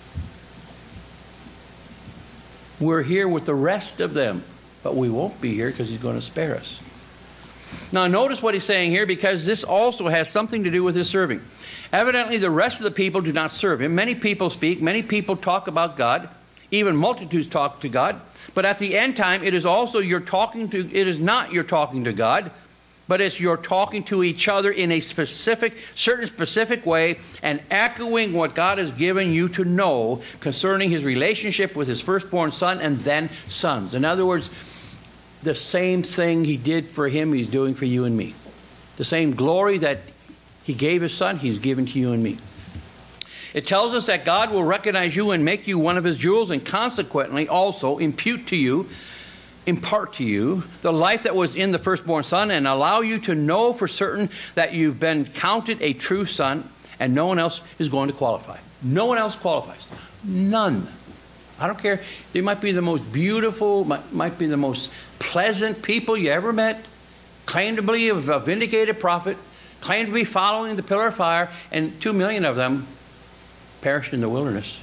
We're here with the rest of them, but we won't be here because he's going to spare us. Now notice what he's saying here, because this also has something to do with his serving. Evidently, the rest of the people do not serve him. Many people speak. Many people talk about God. Even multitudes talk to God. But at the end time, it is also you're talking to. It is not you're talking to God, but it's you're talking to each other in a certain specific way, and echoing what God has given you to know concerning his relationship with his firstborn son and then sons. In other words, the same thing he did for him, he's doing for you and me. The same glory that he gave his son, he's given to you and me. It tells us that God will recognize you and make you one of his jewels, and consequently also impart to you the life that was in the firstborn son, and allow you to know for certain that you've been counted a true son, and no one else is going to qualify. No one else qualifies. None. I don't care. They might be the most beautiful, might be the most pleasant people you ever met, claim to be a vindicated prophet, claim to be following the pillar of fire, and 2 million of them perished in the wilderness.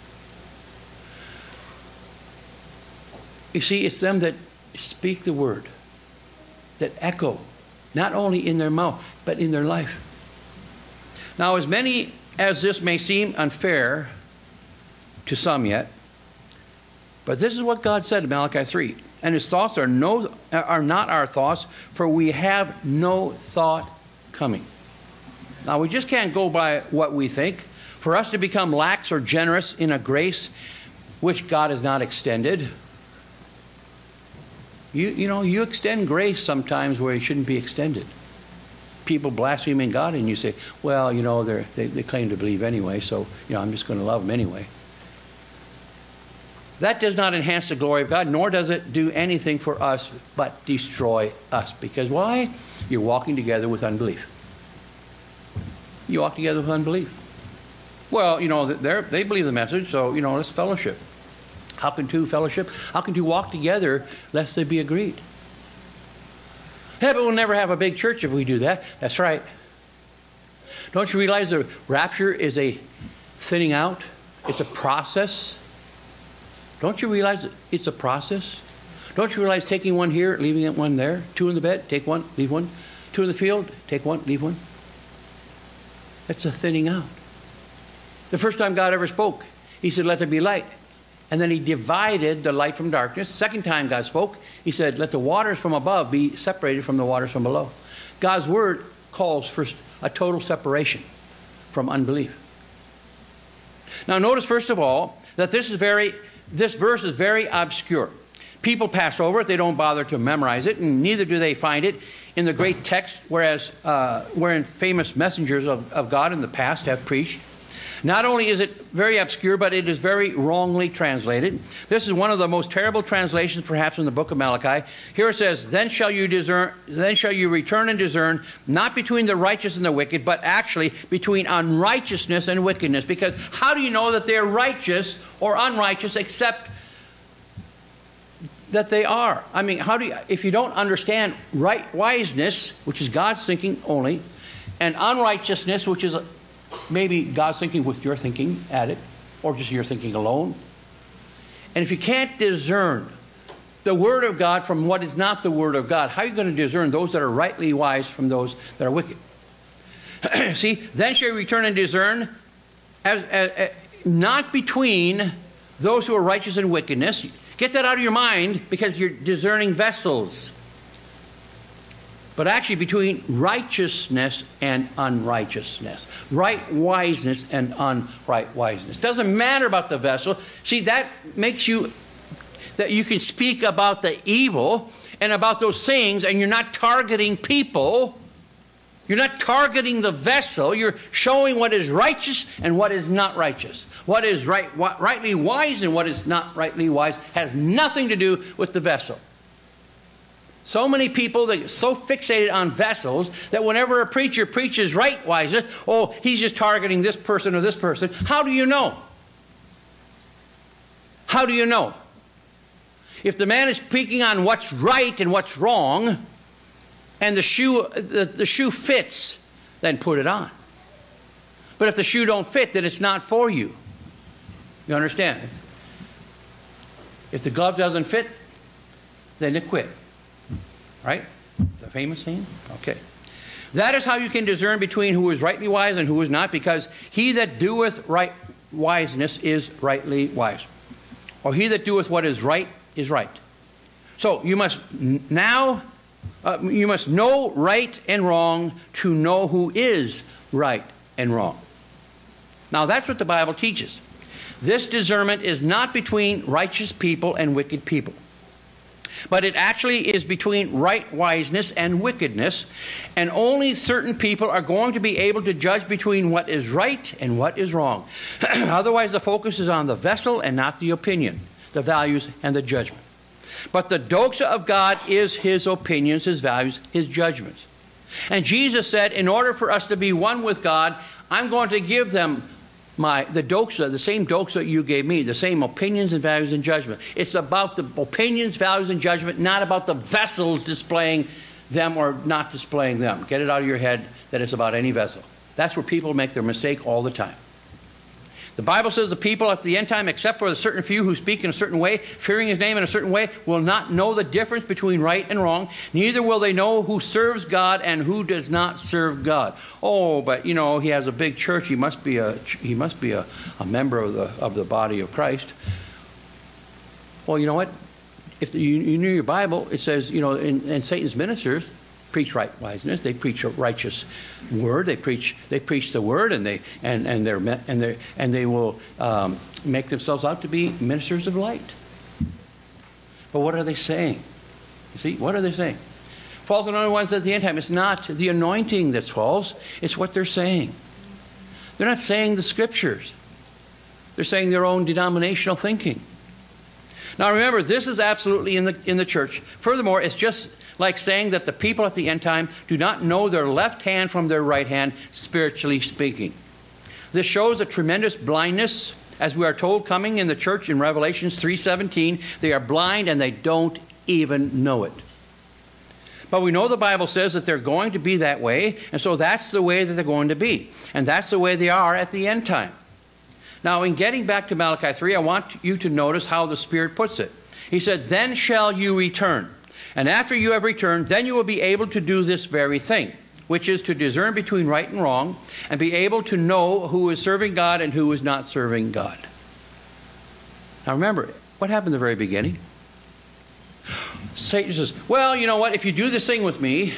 You see, it's them that speak the word, that echo, not only in their mouth, but in their life. Now, as many as this may seem unfair to some yet, but this is what God said in Malachi 3. And his thoughts are not our thoughts, for we have no thought coming. Now, we just can't go by what we think. For us to become lax or generous in a grace which God has not extended, you extend grace sometimes where it shouldn't be extended. People blaspheming God, and you say, well, they claim to believe anyway, so I'm just going to love them anyway. That does not enhance the glory of God, nor does it do anything for us but destroy us. Because why? You're walking together with unbelief. You walk together with unbelief. Well, they believe the message, so, let's fellowship. How can two fellowship? How can two walk together lest they be agreed? Yeah, but we'll never have a big church if we do that. That's right. Don't you realize the rapture is a thinning out? It's a process. Don't you realize it's a process? Don't you realize taking one here, leaving one there? 2 in the bed, take one, leave one. 2 in the field, take one, leave one. That's a thinning out. The first time God ever spoke, he said, let there be light. And then he divided the light from darkness. Second time God spoke, he said, let the waters from above be separated from the waters from below. God's word calls for a total separation from unbelief. Now notice first of all that this verse is very obscure. People pass over it. They don't bother to memorize it, and neither do they find it in the great text, wherein famous messengers of God in the past have preached. Not only is it very obscure, but it is very wrongly translated. This is one of the most terrible translations perhaps in the book of Malachi. Here it says, then shall you return and discern, not between the righteous and the wicked, but actually between unrighteousness and wickedness. Because how do you know that they're righteous or unrighteous except that they are? I mean, if you don't understand wiseness, which is God's thinking only, and unrighteousness, which is maybe God's thinking with your thinking at it, or just your thinking alone. And if you can't discern the Word of God from what is not the Word of God, how are you going to discern those that are rightly wise from those that are wicked? See, then shall you return and discern, not between those who are righteous and wickedness. Get that out of your mind, because you're discerning vessels. But actually between righteousness and unrighteousness. Right wiseness and unright wiseness. Doesn't matter about the vessel. See, that makes you, that you can speak about the evil and about those things, and you're not targeting people. You're not targeting the vessel. You're showing what is righteous and what is not righteous. What is rightly wise and what is not rightly wise has nothing to do with the vessel. So many people, they get so fixated on vessels that whenever a preacher preaches right wiseness, oh, he's just targeting this person or this person. How do you know? How do you know? If the man is speaking on what's right and what's wrong, and the shoe fits, then put it on. But if the shoe don't fit, then it's not for you. You understand? If the glove doesn't fit, then you quit. Right? The famous saying? Okay. That is how you can discern between who is rightly wise and who is not, because he that doeth right wiseness is rightly wise. Or he that doeth what is right is right. So you must now, you must know right and wrong to know who is right and wrong. Now that's what the Bible teaches. This discernment is not between righteous people and wicked people, but it actually is between right wiseness and wickedness, and only certain people are going to be able to judge between what is right and what is wrong. Otherwise, the focus is on the vessel and not the opinion, the values, and the judgment. But the doxa of God is his opinions, his values, his judgments. And Jesus said, in order for us to be one with God, I'm going to give them the doxa, the same doxa you gave me, the same opinions and values and judgment. It's about the opinions, values, and judgment, not about the vessels displaying them or not displaying them. Get it out of your head that it's about any vessel. That's where people make their mistake all the time. The Bible says the people at the end time, except for a certain few who speak in a certain way, fearing his name in a certain way, will not know the difference between right and wrong. Neither will they know who serves God and who does not serve God. Oh, but you know, he has a big church. He must be a member of the body of Christ. Well, you know what? If you knew your Bible, it says, you know, in Satan's ministers preach right wiseness. They preach a righteous word. They preach the word, and they will make themselves out to be ministers of light. But what are they saying? You see, what are they saying? False and anointed ones at the end time. It's not the anointing that's false. It's what they're saying. They're not saying the scriptures. They're saying their own denominational thinking. Now remember, this is absolutely in the church. Furthermore, it's just like saying that the people at the end time do not know their left hand from their right hand, spiritually speaking. This shows a tremendous blindness, as we are told coming in the church in Revelation 3:17. They are blind and they don't even know it. But we know the Bible says that they're going to be that way, and so that's the way that they're going to be. And that's the way they are at the end time. Now, in getting back to Malachi 3, I want you to notice how the Spirit puts it. He said, "Then shall you return. And after you have returned, then you will be able to do this very thing, which is to discern between right and wrong, and be able to know who is serving God and who is not serving God." Now remember, what happened in the very beginning? Satan says, well, you know what? If you do this thing with me,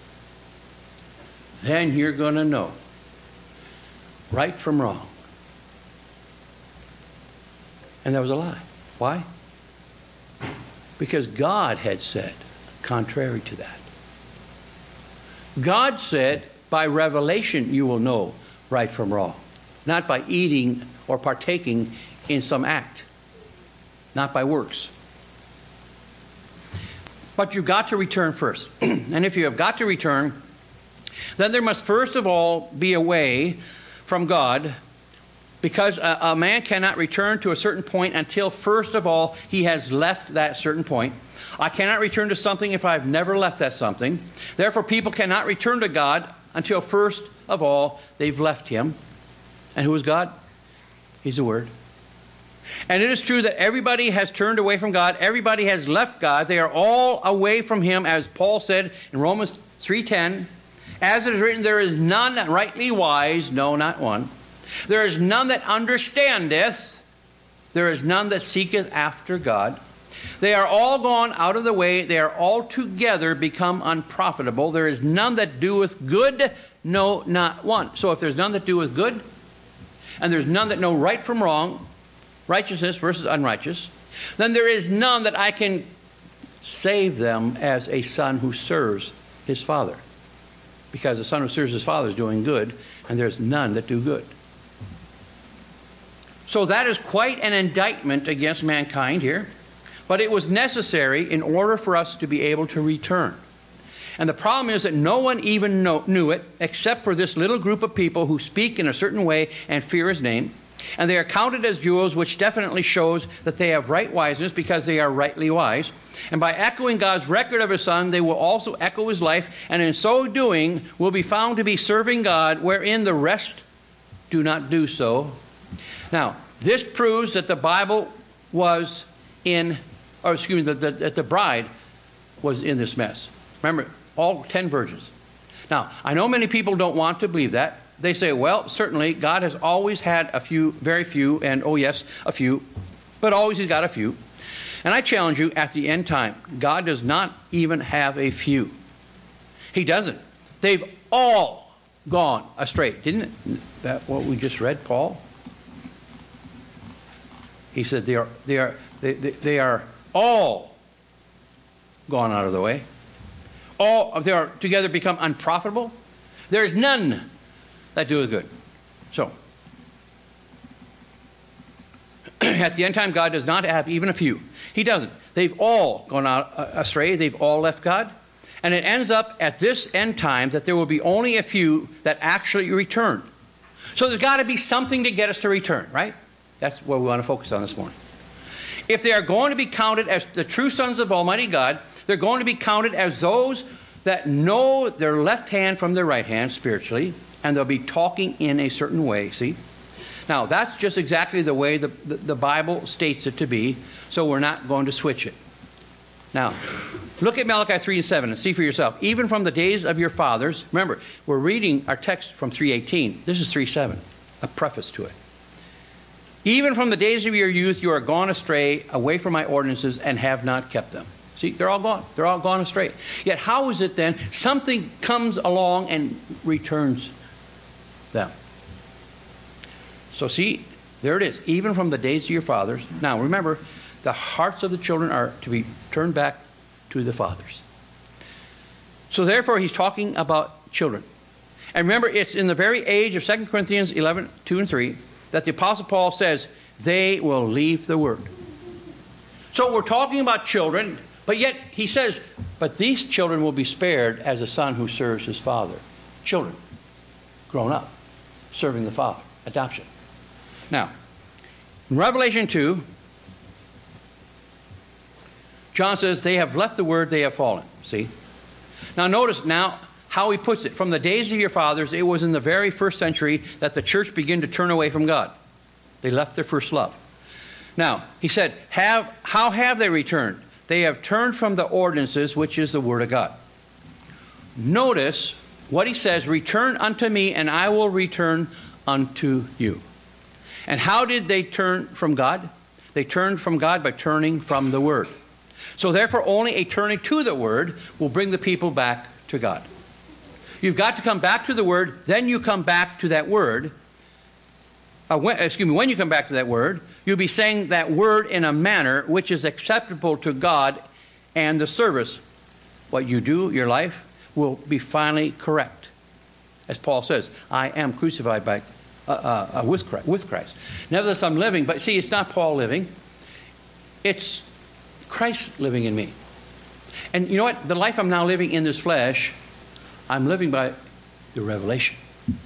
then you're going to know right from wrong. And that was a lie. Why? Because God had said contrary to that. God said, by revelation you will know right from wrong, not by eating or partaking in some act, not by works. But you've got to return first. And if you have got to return, then there must first of all be a way from God, because a man cannot return to a certain point until first of all he has left that certain point. I cannot return to something if I've never left that something. Therefore, people cannot return to God until first of all they've left him. And who is God? He's the Word. And it is true that everybody has turned away from God. Everybody has left God. They are all away from him, as Paul said in Romans 3:10. As it is written, there is none rightly wise, no, not one. There is none that understandeth. There is none that seeketh after God. They are all gone out of the way. They are altogether become unprofitable. There is none that doeth good, no, not one. So if there's none that doeth good, and there's none that know right from wrong, righteousness versus unrighteous, then there is none that I can save them as a son who serves his father. because the son who serves his father is doing good, and there's none that do good. So that is quite an indictment against mankind here, but it was necessary in order for us to be able to return. And the problem is that no one even knew it except for this little group of people who speak in a certain way and fear his name. And they are counted as jewels, which definitely shows that they have right wiseness because they are rightly wise. And by echoing God's record of his Son, they will also echo his life, and in so doing will be found to be serving God, wherein the rest do not do so. Now, this proves that the Bible was in, or excuse me, that the bride was in this mess. Remember, all 10 virgins. Now, I know many people don't want to believe that. They say, well, certainly God has always had a few, very few, and oh yes, a few, but always he's got a few. And I challenge you, at the end time, God does not even have a few. He doesn't. They've all gone astray. Didn't that what we just read, Paul? He said they are all gone out of the way. All they are together become unprofitable. There is none that do good. So, at the end time, God does not have even a few. He doesn't. They've all gone out astray. They've all left God. And it ends up at this end time that there will be only a few that actually return. So there's got to be something to get us to return, right? That's what we want to focus on this morning. If they are going to be counted as the true sons of Almighty God, they're going to be counted as those that know their left hand from their right hand spiritually, and they'll be talking in a certain way, see? Now, that's just exactly the way the Bible states it to be, so we're not going to switch it. Now, look at Malachi 3:7 and see for yourself. Even from the days of your fathers, remember, we're reading our text from 3:18. This is 3:7, a preface to it. Even from the days of your youth you are gone astray away from my ordinances and have not kept them. See, they're all gone. They're all gone astray. Yet how is it then something comes along and returns them? So see, there it is. Even from the days of your fathers. Now remember, the hearts of the children are to be turned back to the fathers. So therefore he's talking about children. And remember, it's in the very age of 2 Corinthians 11:2 and 3 that the Apostle Paul says, they will leave the word. So we're talking about children, but yet he says, but these children will be spared as a son who serves his father. Children, grown up, serving the father, adoption. Now, in Revelation 2, John says, they have left the word, they have fallen. See? Now notice now how he puts it. From the days of your fathers, it was in the very first century that the church began to turn away from God. They left their first love. Now, he said, how have they returned? They have turned from the ordinances, which is the word of God. Notice what he says, return unto me, and I will return unto you. And how did they turn from God? They turned from God by turning from the word. So therefore, only a turning to the word will bring the people back to God. You've got to come back to the word, then you come back to that word. When you come back to that word, you'll be saying that word in a manner which is acceptable to God and the service. What you do, your life, will be finally correct. As Paul says, I am crucified with Christ. Nevertheless, I'm living, but see, it's not Paul living. It's Christ living in me. And you know what? The life I'm now living in this flesh, I'm living by the revelation.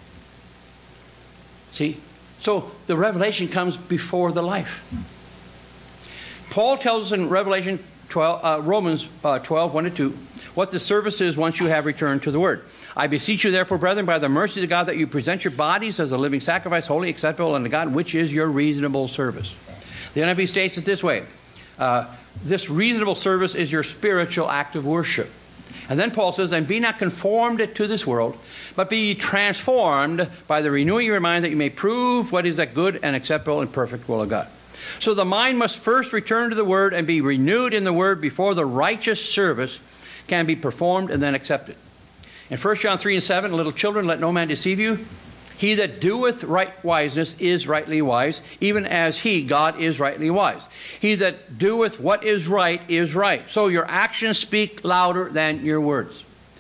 See? So the revelation comes before the life. Paul tells us in Romans 12, 1 to 2, what the service is once you have returned to the word. I beseech you, therefore, brethren, by the mercy of God, that you present your bodies as a living sacrifice, holy, acceptable unto God, which is your reasonable service. The NIV states it this way. This reasonable service is your spiritual act of worship. And then Paul says, and be not conformed to this world, but be transformed by the renewing of your mind, that you may prove what is that good and acceptable and perfect will of God. So the mind must first return to the word and be renewed in the word before the righteous service can be performed and then accepted. In 1 John 3 and 7, little children, let no man deceive you. He that doeth right wiseness is rightly wise, even as he, God, is rightly wise. He that doeth what is right is right. So your actions speak louder than your words.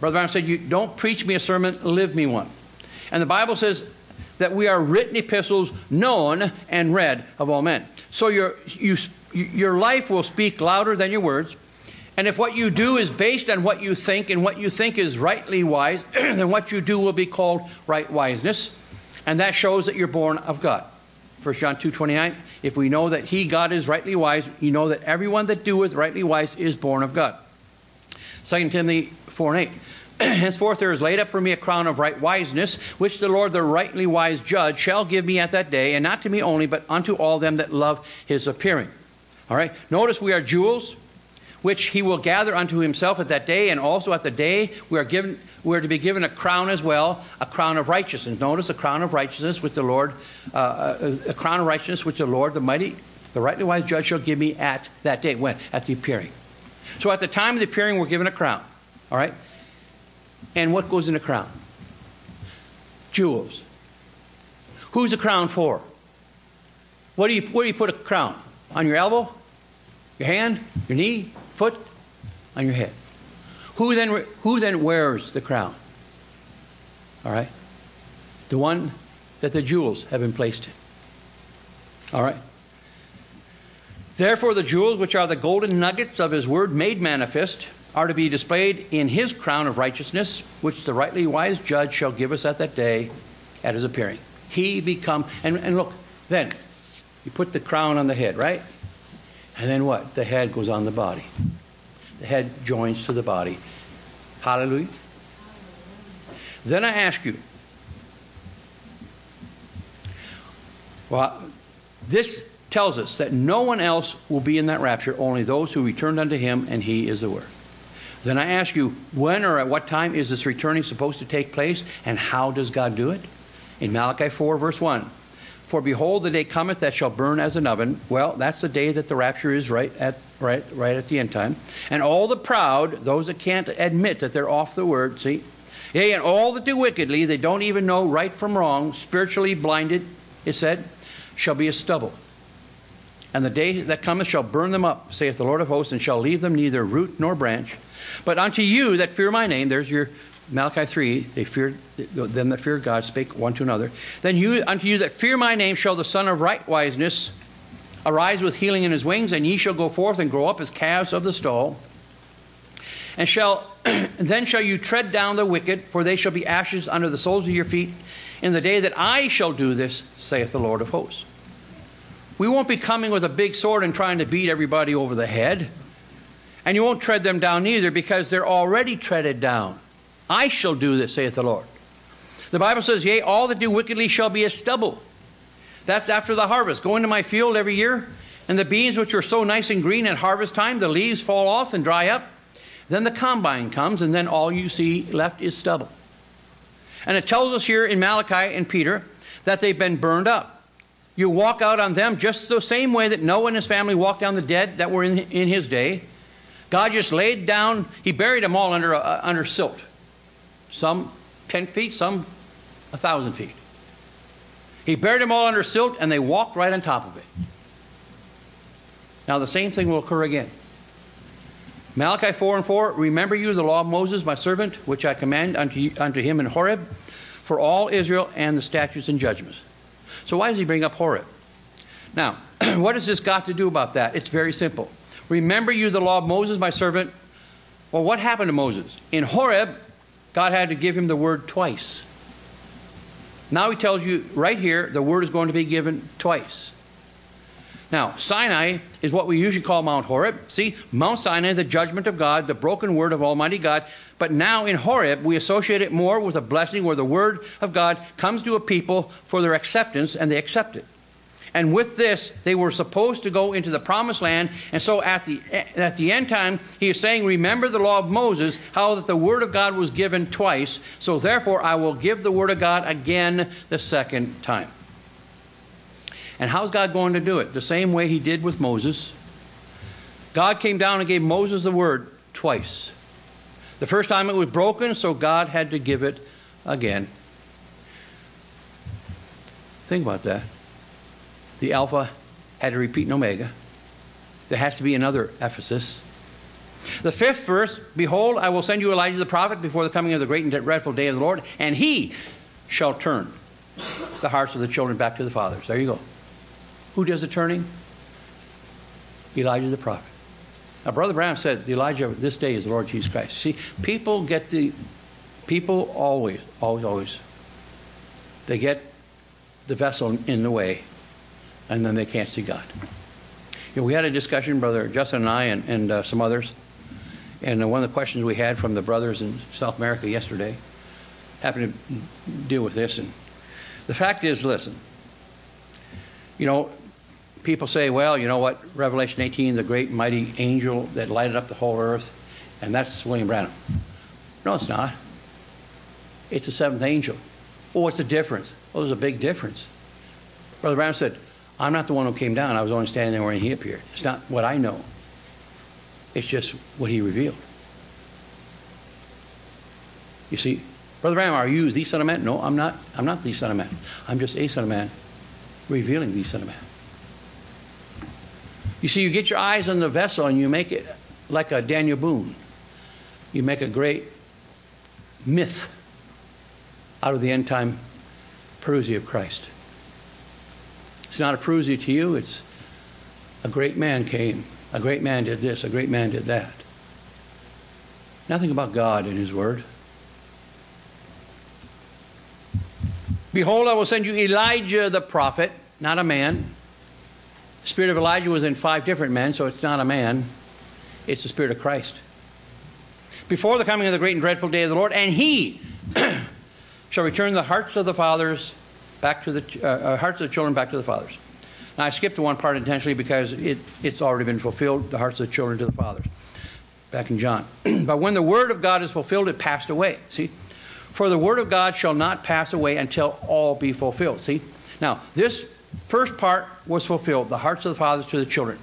Brother Branham said, you don't preach me a sermon, live me one. And the Bible says that we are written epistles, known and read of all men. So your life will speak louder than your words. And if what you do is based on what you think, and what you think is rightly wise, then what you do will be called right wiseness. And that shows that you're born of God. 1 John 2:29, if we know that he, God, is rightly wise, you know that everyone that doeth rightly wise is born of God. 2 Timothy 4:8, henceforth there is laid up for me a crown of right wiseness, which the Lord, the rightly wise judge, shall give me at that day, and not to me only, but unto all them that love his appearing. All right, notice we are jewels, which he will gather unto himself at that day, and also at the day we are to be given a crown as well, a crown of righteousness. Notice a crown of righteousness which the Lord, a crown of righteousness which the Lord, the rightly wise judge, shall give me at that day. When? At the appearing. So at the time of the appearing, we're given a crown. All right? And what goes in a crown? Jewels. Who's the crown for? Where do you put a crown? On your elbow? Your hand? Your knee? Foot? On your head. Who then wears the crown? All right? The one that the jewels have been placed in. All right? Therefore the jewels, which are the golden nuggets of his word made manifest, are to be displayed in his crown of righteousness, which the rightly wise judge shall give us at that day at his appearing. And look, then, you put the crown on the head, right? And then what? The head goes on the body. The head joins to the body. Hallelujah. Then I ask you, well, this tells us that no one else will be in that rapture, only those who returned unto him, and he is the Word. Then I ask you, when or at what time is this returning supposed to take place, and how does God do it? In Malachi 4, verse 1, for behold, the day cometh that shall burn as an oven. Well, that's the day that the rapture is right at the end time. And all the proud, those that can't admit that they're off the Word, see? Yea, and all that do wickedly, they don't even know right from wrong, spiritually blinded, it said, shall be as stubble. And the day that cometh shall burn them up, saith the Lord of hosts, and shall leave them neither root nor branch. But unto you that fear my name, there's your Malachi 3, them that fear God spake one to another. Then unto you that fear my name shall the Son of right wiseness arise with healing in his wings, and ye shall go forth and grow up as calves of the stall. And then shall you tread down the wicked, for they shall be ashes under the soles of your feet, in the day that I shall do this, saith the Lord of hosts. We won't be coming with a big sword and trying to beat everybody over the head. And you won't tread them down either, because they're already treaded down. I shall do this, saith the Lord. The Bible says, yea, all that do wickedly shall be as stubble. That's after the harvest. Go into my field every year, and the beans which are so nice and green at harvest time, the leaves fall off and dry up. Then the combine comes, and then all you see left is stubble. And it tells us here in Malachi and Peter that they've been burned up. You walk out on them just the same way that Noah and his family walked down the dead that were in his day. God just laid down, he buried them all under silt. Some 10 feet, some 1,000 feet. He buried them all under silt, and they walked right on top of it. Now the same thing will occur again. Malachi 4:4, remember you the law of Moses, my servant, which I command unto him in Horeb, for all Israel, and the statutes and judgments. So why does he bring up Horeb? Now, what has this got to do about that? It's very simple. Remember you the law of Moses, my servant. Well, what happened to Moses? In Horeb, God had to give him the word twice. Now he tells you right here, the word is going to be given twice. Now, Sinai is what we usually call Mount Horeb. See, Mount Sinai, the judgment of God, the broken word of Almighty God. But now in Horeb, we associate it more with a blessing where the word of God comes to a people for their acceptance, and they accept it. And with this, they were supposed to go into the promised land. And so at the end time, he is saying, remember the law of Moses, how that the word of God was given twice. So therefore, I will give the word of God again the second time. And how's God going to do it? The same way he did with Moses. God came down and gave Moses the word twice. The first time it was broken, so God had to give it again. Think about that. The Alpha had to repeat an Omega. There has to be another Ephesus. The 5th verse, behold, I will send you Elijah the prophet before the coming of the great and dreadful day of the Lord, and he shall turn the hearts of the children back to the fathers. There you go. Who does the turning? Elijah the prophet. Now, Brother Branham said the Elijah of this day is the Lord Jesus Christ. See, people always, they get the vessel in the way, and then they can't see God. You know, we had a discussion, Brother Justin and I and some others, and one of the questions we had from the brothers in South America yesterday happened to deal with this. And the fact is, listen, you know, people say, well, you know what, Revelation 18, the great mighty angel that lighted up the whole earth, and that's William Branham. No, it's not. It's the 7th angel. Oh, what's the difference? Well, there's a big difference. Brother Branham said, I'm not the one who came down. I was only standing there when he appeared. It's not what I know. It's just what he revealed. You see, Brother Branham, are you the Son of Man? No, I'm not. I'm not the Son of Man. I'm just a Son of Man revealing the Son of Man. You see, you get your eyes on the vessel and you make it like a Daniel Boone. You make a great myth out of the end time parousia of Christ. It's not a parousia to you, it's a great man came, a great man did this, a great man did that. Nothing about God in his word. Behold, I will send you Elijah the prophet, not a man. The spirit of Elijah was in 5 different men, so it's not a man. It's the Spirit of Christ. Before the coming of the great and dreadful day of the Lord, and he shall return the hearts of the fathers back to the hearts of the children back to the fathers. Now, I skipped one part intentionally because it's already been fulfilled, the hearts of the children to the fathers, back in John. But when the word of God is fulfilled, it passed away. See? For the word of God shall not pass away until all be fulfilled. See? Now, this first part was fulfilled, the hearts of the fathers to the children.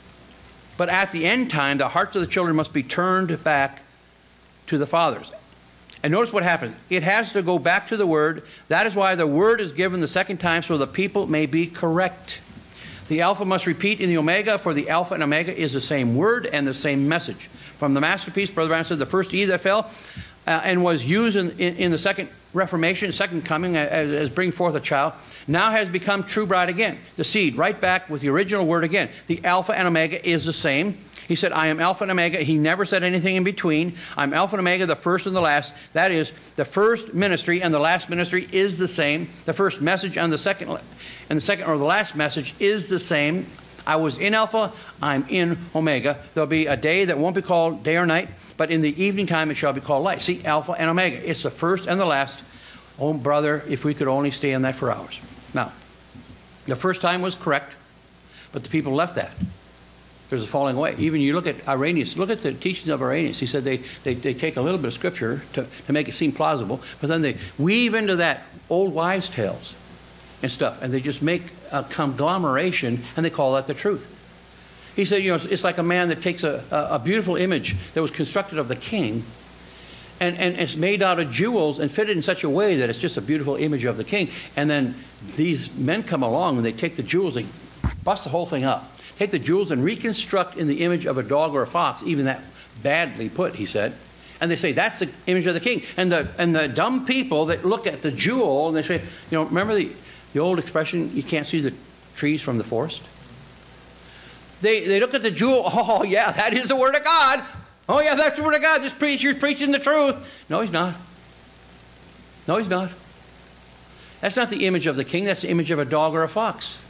But at the end time, the hearts of the children must be turned back to the fathers. And notice what happens. It has to go back to the word. That is why the word is given the second time, so the people may be correct. The Alpha must repeat in the Omega, for the Alpha and Omega is the same word and the same message. From the masterpiece, Brother Branham said, the first E that fell and was used in the second Reformation, second coming, as bring forth a child, now has become true bride again. The seed, right back with the original word again. The Alpha and Omega is the same. He said, I am Alpha and Omega. He never said anything in between. I'm Alpha and Omega, the first and the last. That is, the first ministry and the last ministry is the same. The first message and the second or the last message is the same. I was in Alpha, I'm in Omega. There'll be a day that won't be called day or night, but in the evening time it shall be called light. See, Alpha and Omega. It's the first and the last. Oh, brother, if we could only stay in that for hours. Now, the first time was correct, but the people left that. There's a falling away. Even you look at Irenaeus, look at the teachings of Irenaeus. He said they take a little bit of scripture to make it seem plausible, but then they weave into that old wives' tales and stuff, and they just make a conglomeration, and they call that the truth. He said, you know, it's like a man that takes a beautiful image that was constructed of the king, and it's made out of jewels and fitted in such a way that it's just a beautiful image of the king. And then these men come along and they take the jewels, they bust the whole thing up. Take the jewels and reconstruct in the image of a dog or a fox, even that badly put, he said. And they say, that's the image of the king. And the dumb people that look at the jewel and they say, you know, remember the old expression, you can't see the trees from the forest? They look at the jewel, oh yeah, that is the word of God. Oh yeah, that's the word of God. This preacher's preaching the truth. No, he's not. No, he's not. That's not the image of the king. That's the image of a dog or a fox.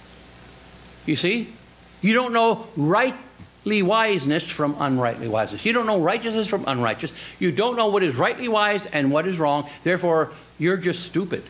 You see? You don't know rightly wiseness from unrightly wiseness. You don't know righteousness from unrighteous. You don't know what is rightly wise and what is wrong. Therefore, you're just stupid.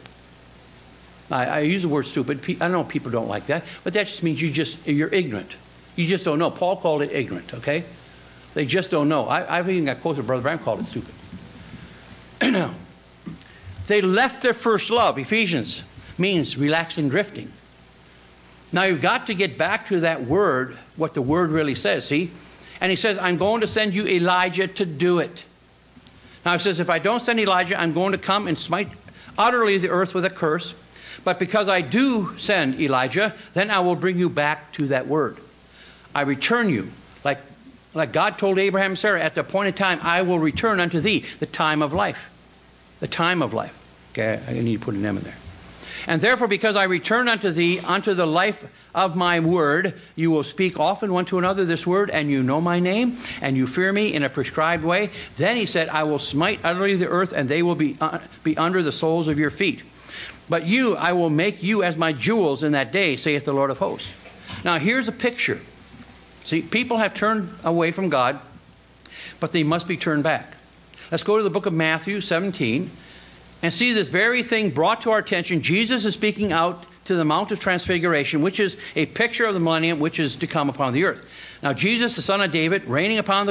I use the word stupid. I know people don't like that, but that just means you're ignorant. You just don't know. Paul called it ignorant, okay? They just don't know. I've even got quotes where Brother Branham called it stupid. Now, they left their first love. Ephesians means relaxing, drifting. Now, you've got to get back to that word, what the word really says, see? And he says, I'm going to send you Elijah to do it. Now, he says, if I don't send Elijah, I'm going to come and smite utterly the earth with a curse. But because I do send Elijah, then I will bring you back to that word. I return you like Like God told Abraham and Sarah, at the appointed time, I will return unto thee, the time of life. The time of life. Okay, I need to put an M in there. And therefore, because I return unto thee, unto the life of my word, you will speak often one to another this word, and you know my name, and you fear me in a prescribed way. Then he said, I will smite utterly the earth, and they will be under the soles of your feet. But you, I will make you as my jewels in that day, saith the Lord of hosts. Now here's a picture. See, people have turned away from God, but they must be turned back. Let's go to the book of Matthew 17 and see this very thing brought to our attention. Jesus is speaking out to the Mount of Transfiguration, which is a picture of the millennium which is to come upon the earth. Now Jesus, the son of David, reigning upon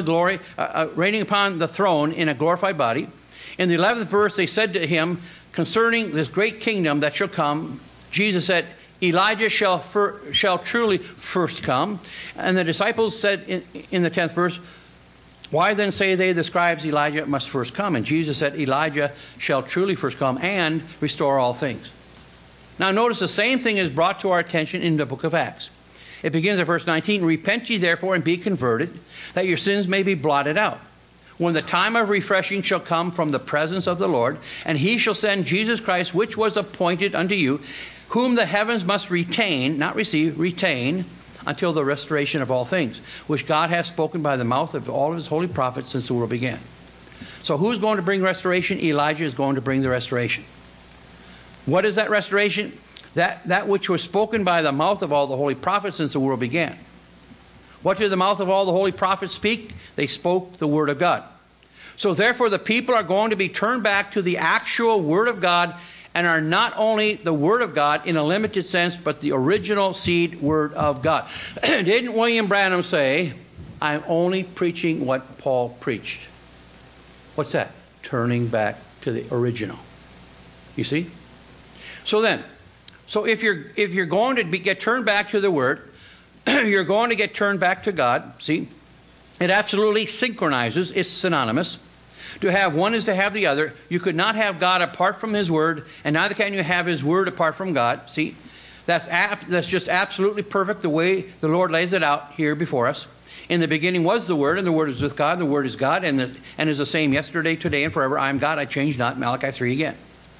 the throne in a glorified body. In the 11th verse, they said to him concerning this great kingdom that shall come, Jesus said, Elijah shall truly first come. And the disciples said in the 10th verse, why then say they, the scribes, Elijah must first come? And Jesus said, Elijah shall truly first come and restore all things. Now notice the same thing is brought to our attention in the book of Acts. It begins at verse 19, repent ye therefore and be converted, that your sins may be blotted out, when the time of refreshing shall come from the presence of the Lord, and he shall send Jesus Christ, which was appointed unto you, whom the heavens must retain, not receive, retain, until the restoration of all things, which God hath spoken by the mouth of all of his holy prophets since the world began. So who's going to bring restoration? Elijah is going to bring the restoration. What is that restoration? That which was spoken by the mouth of all the holy prophets since the world began. What did the mouth of all the holy prophets speak? They spoke the word of God. So therefore the people are going to be turned back to the actual word of God, and are not only the word of God in a limited sense, but the original seed word of God. Didn't William Branham say, I'm only preaching what Paul preached? What's that? Turning back to the original. You see? So if you're going to get turned back to the word, you're going to get turned back to God. See? It absolutely synchronizes. It's synonymous. To have one is to have the other. You could not have God apart from his word, and neither can you have his word apart from God. See, that's just absolutely perfect the way the Lord lays it out here before us. In the beginning was the Word, and the Word is with God, and the Word is God, and is the same yesterday, today, and forever. I am God, I change not. Malachi 3 again.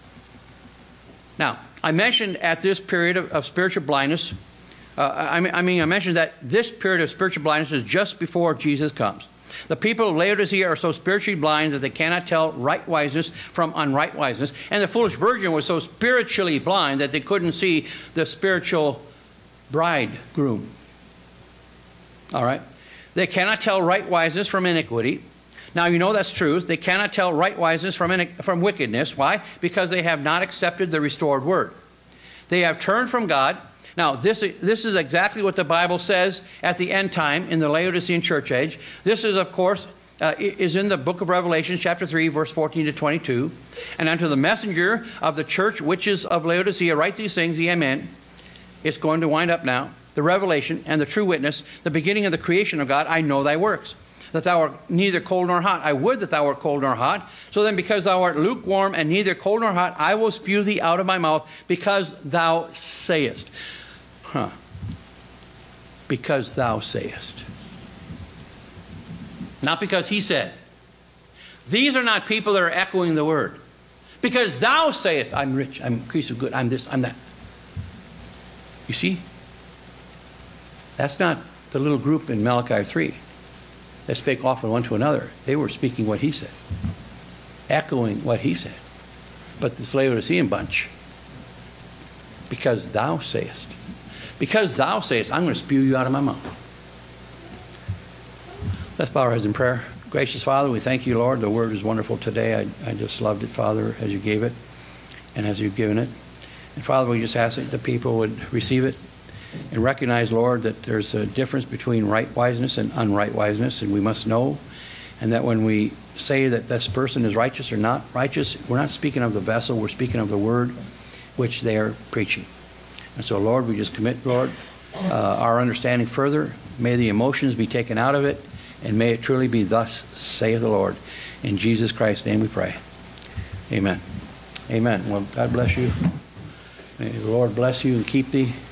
Now, I mentioned at this period of spiritual blindness, I mentioned that this period of spiritual blindness is just before Jesus comes. The people of Laodicea are so spiritually blind that they cannot tell right wiseness from unright wiseness. And the foolish virgin was so spiritually blind that they couldn't see the spiritual bridegroom. All right? They cannot tell right wiseness from iniquity. Now, you know that's truth. They cannot tell right wiseness from wickedness. Why? Because they have not accepted the restored word. They have turned from God. Now, this is exactly what the Bible says at the end time in the Laodicean church age. This is, of course, is in the book of Revelation, chapter 3, verse 14 to 22. And unto the messenger of the church which is of Laodicea, write these things, the amen. It's going to wind up now. The revelation and the true witness, the beginning of the creation of God, I know thy works, that thou art neither cold nor hot. I would that thou art cold nor hot. So then, because thou art lukewarm and neither cold nor hot, I will spew thee out of my mouth, because thou sayest. Because thou sayest. Not because he said. These are not people that are echoing the word. Because thou sayest, I'm rich, I'm increase of good, I'm this, I'm that. You see? That's not the little group in Malachi 3 that spake often one to another. They were speaking what he said, echoing what he said. But this Laodicean bunch, because thou sayest. Because thou sayest, I'm going to spew you out of my mouth. Let's bow our heads in prayer. Gracious Father, we thank you, Lord. The word is wonderful today. I just loved it, Father, as you gave it and as you've given it. And Father, we just ask that the people would receive it and recognize, Lord, that there's a difference between right wiseness and unright wiseness, and we must know. And that when we say that this person is righteous or not righteous, we're not speaking of the vessel, we're speaking of the word which they are preaching. And so, Lord, we just commit, Lord, our understanding further. May the emotions be taken out of it, and may it truly be thus saith the Lord. In Jesus Christ's name we pray. Amen. Amen. Well, God bless you. May the Lord bless you and keep thee.